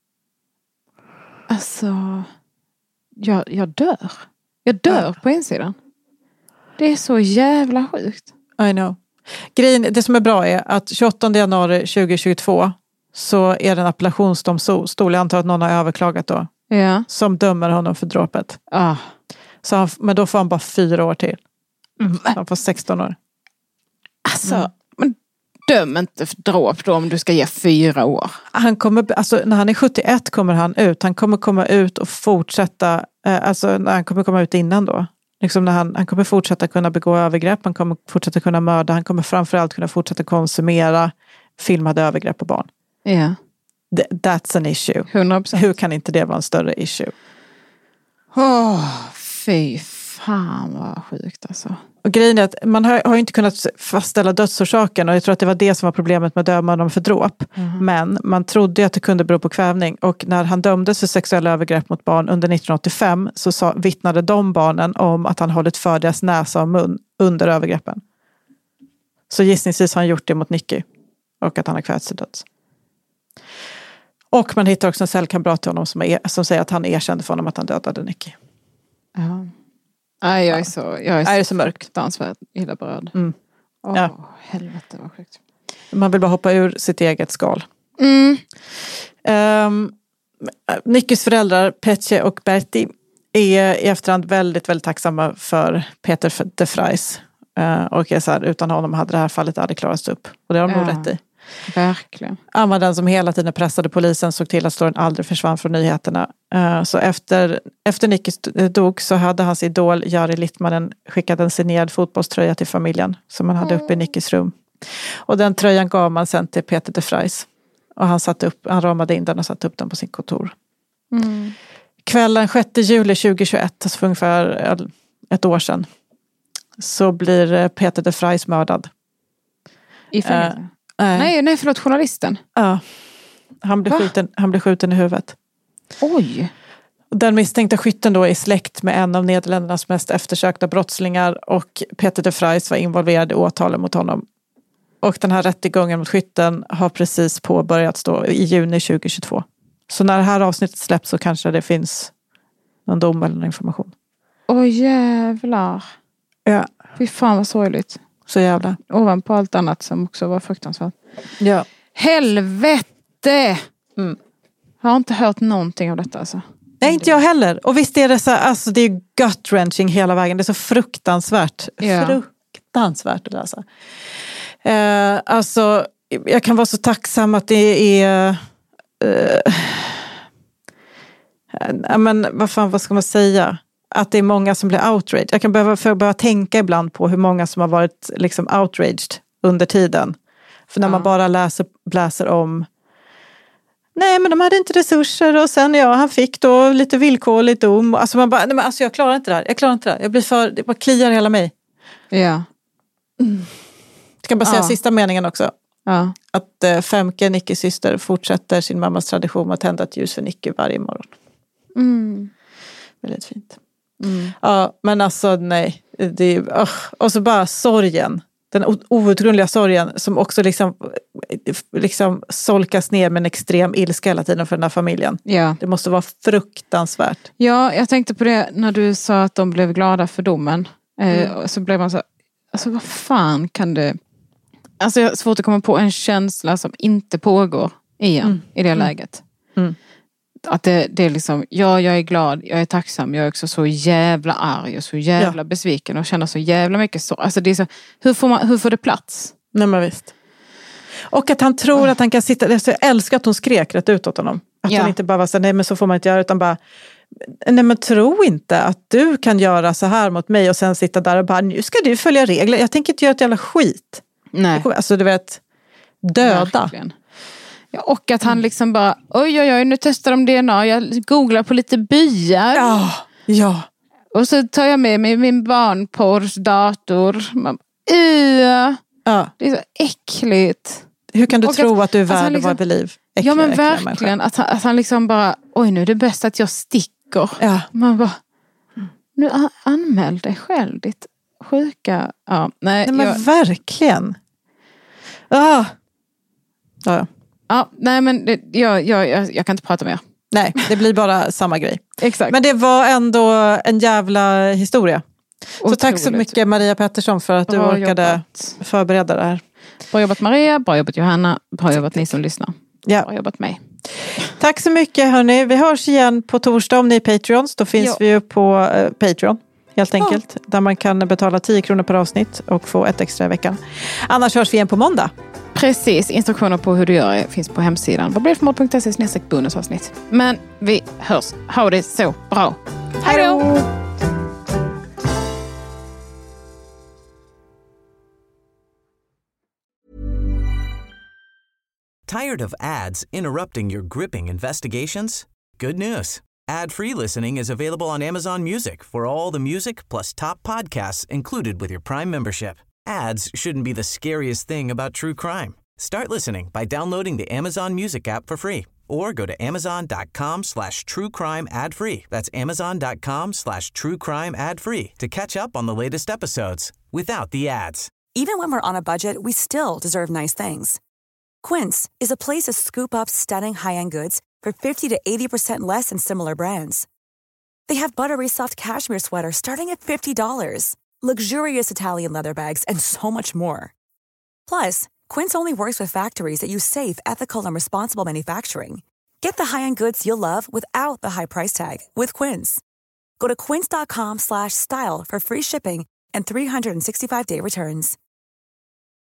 Alltså, jag, jag dör. Jag dör ja. På insidan. Det är så jävla sjukt. I know. Grejen, det som är bra är att tjugoåttonde januari tjugohundratjugotvå så är det en appellationsdomstol, jag antar att någon har överklagat då, ja. Som dömer honom för dråpet. Ah. Så han, men då får han bara fyra år till. Mm. Han får sexton år. Alltså, mm. men döm inte för dråp då om du ska ge fyra år. Han kommer, alltså, när han är sjuttioett kommer han ut. Han kommer komma ut och fortsätta, eh, alltså när han kommer komma ut innan då. Liksom när han, han kommer fortsätta kunna begå övergrepp, han kommer fortsätta kunna mörda, han kommer framförallt kunna fortsätta konsumera filmade övergrepp på barn. Ja. Yeah. That's an issue. hundra procent. Hur kan inte det vara en större issue? Åh, oh, fy fan vad sjukt alltså. Och grejen är att man har, har inte kunnat fastställa dödsorsaken och jag tror att det var det som var problemet med att döma honom för dråp. Mm. Men man trodde att det kunde bero på kvävning och när han dömdes för sexuella övergrepp mot barn under nittonhundraåttiofem så sa, vittnade de barnen om att han hållit för deras näsa och mun under övergreppen. Så gissningsvis har han gjort det mot Nicky och att han har kvävts till döds. Och man hittar också en cellkamrat till honom som, är, som säger att han erkände för honom att han dödade Nicky. Ja. Nej, jag är så, jag är så, är så mörk. Fruktansvärt illa berörd. Mm. Åh, Ja. helvete vad sjukt. Man vill bara hoppa ur sitt eget skal. Mm. Um, Nickys föräldrar, Petje och Bertie, är i efterhand väldigt, väldigt tacksamma för Peter de Vries. Uh, och är så här, utan honom hade det här fallet aldrig klarats upp. Och det har de nog Ja. rätt i. Verkligen. Han var den som hela tiden pressade polisen, såg till att storyn aldrig försvann från nyheterna. Uh, så efter, efter Nicky dog så hade hans idol Jari Littmanen skickat en signerad fotbollströja till familjen som han hade uppe i Nickys rum. Och den tröjan gav man sen till Peter de Vries. Och han, satte upp, han ramade in den och satte upp den på sin kontor. Mm. Kvällen sjätte juli tjugohundratjugoett, alltså för ungefär ett år sedan, så blir Peter de Vries mördad. I fängelse? Uh, nej, nej, förlåt, journalisten. Ja, han blev, skjuten, han blev skjuten i huvudet. Oj. Den misstänkta skytten då är släkt med en av Nederländernas mest eftersökta brottslingar och Peter de Vries var involverad i åtalen mot honom. Och den här rättegången mot skytten har precis påbörjats då i juni tjugohundratjugotvå. Så när det här avsnittet släpps så kanske det finns någon dom eller någon information. Åh jävlar. Ja. Fy fan vad sorgligt. Så jävla. Ovanpå allt annat som också var fruktansvärt. Ja. Helvete! Mm. Jag har inte hört någonting av detta alltså. Nej, inte jag heller. Och visst är det så, alltså det är gut-wrenching hela vägen. Det är så fruktansvärt. Ja. Fruktansvärt att läsa. Eh, alltså, jag kan vara så tacksam att det är... Eh, eh, men vad fan, vad ska man säga? Att det är många som blir outraged. Jag kan behöva, för behöva tänka ibland på hur många som har varit liksom outraged under tiden. För när ja. man bara läser, läser om... Nej, men de hade inte resurser och sen ja, han fick då lite villkorlig dom. Alltså man bara, nej men alltså jag klarar inte det här. Jag klarar inte det här. Jag blir för, det bara kliar hela mig. Ja. Mm. Jag kan bara säga ja. sista meningen också. Ja. Att eh, Femke, Nickis syster, fortsätter sin mammas tradition med att tända ett ljus för Nicky varje morgon. Mm. Väldigt fint. Mm. Ja, men alltså nej. Det är, uh, och så bara sorgen. Den outgrundliga sorgen som också liksom, liksom solkas ner med en extrem ilska hela tiden för den här familjen. Ja. Det måste vara fruktansvärt. Ja, jag tänkte på det när du sa att de blev glada för domen. Mm. Eh, så blev man så, alltså vad fan kan det... Alltså jag har svårt att komma på en känsla som inte pågår igen mm. i det mm. läget. Mm. Att det, det är liksom, ja jag är glad, jag är tacksam, jag är också så jävla arg och så jävla ja. besviken och känner så jävla mycket så. Alltså det är så, hur får man, hur får det plats? Nej men visst. Och att han tror oh. att han kan sitta, jag älskar att hon skrek rätt ut åt honom. Att ja. hon inte bara var så, nej men så får man inte göra, utan bara, nej men tro inte att du kan göra så här mot mig och sen sitta där och bara, nu ska du följa regler, jag tänker inte göra ett jävla skit. Nej. Alltså du vet, döda. Verkligen. Ja, och att han liksom bara, oj oj oj, nu testar de D N A, jag googlar på lite byar. Ja, ja. Och så tar jag med mig min barnporrs dator. Man, uh, ja. Det är så äckligt. Hur kan du och tro att, att du är värd liksom, att vara vid liv? Äckliga, ja men verkligen, att han, att han liksom bara, oj nu är det bäst att jag sticker. Ja. Man bara, nu anmäl dig själv, ditt sjuka. Ja, nej, nej men jag, verkligen. Ah. Ja, ja. Ja, nej men det, jag, jag, jag, jag kan inte prata mer. Nej, det blir bara samma grej. Exakt. Men det var ändå en jävla historia. Otroligt. Så tack så mycket Maria Pettersson för att bra du orkade jobbat. förbereda det här. Bra jobbat Maria, bra jobbat Johanna, bra jobbat ni som lyssnar. Ja. Bra jobbat mig. Tack så mycket hörni. Vi hörs igen på torsdag om ni är Patreons. Då finns ja. vi ju på uh, Patreon. Helt enkelt. Ja. Där man kan betala tio kronor per avsnitt och få ett extra i veckan. Annars hörs vi igen på måndag. Precis, instruktioner på hur du gör det finns på hemsidan vad blir det för mål punkt se snedstreck bonusavsnitt. Men vi hörs. Ha det så bra. Hej då! Tired of ads interrupting your gripping investigations? Good news. Ad-free listening is available on Amazon Music for all the music plus top podcasts included with your Prime membership. Ads shouldn't be the scariest thing about true crime. Start listening by downloading the Amazon Music app for free or go to amazon.com slash true crime ad free. That's amazon.com slash true crime ad free to catch up on the latest episodes without the ads. Even when we're on a budget, we still deserve nice things. Quince is a place to scoop up stunning high-end goods for fifty to eighty percent less than similar brands. They have buttery soft cashmere sweaters starting at fifty dollars, luxurious Italian leather bags, and so much more. Plus, Quince only works with factories that use safe, ethical, and responsible manufacturing. Get the high-end goods you'll love without the high price tag with Quince. Go to quince.com slash style for free shipping and three sixty-five day returns.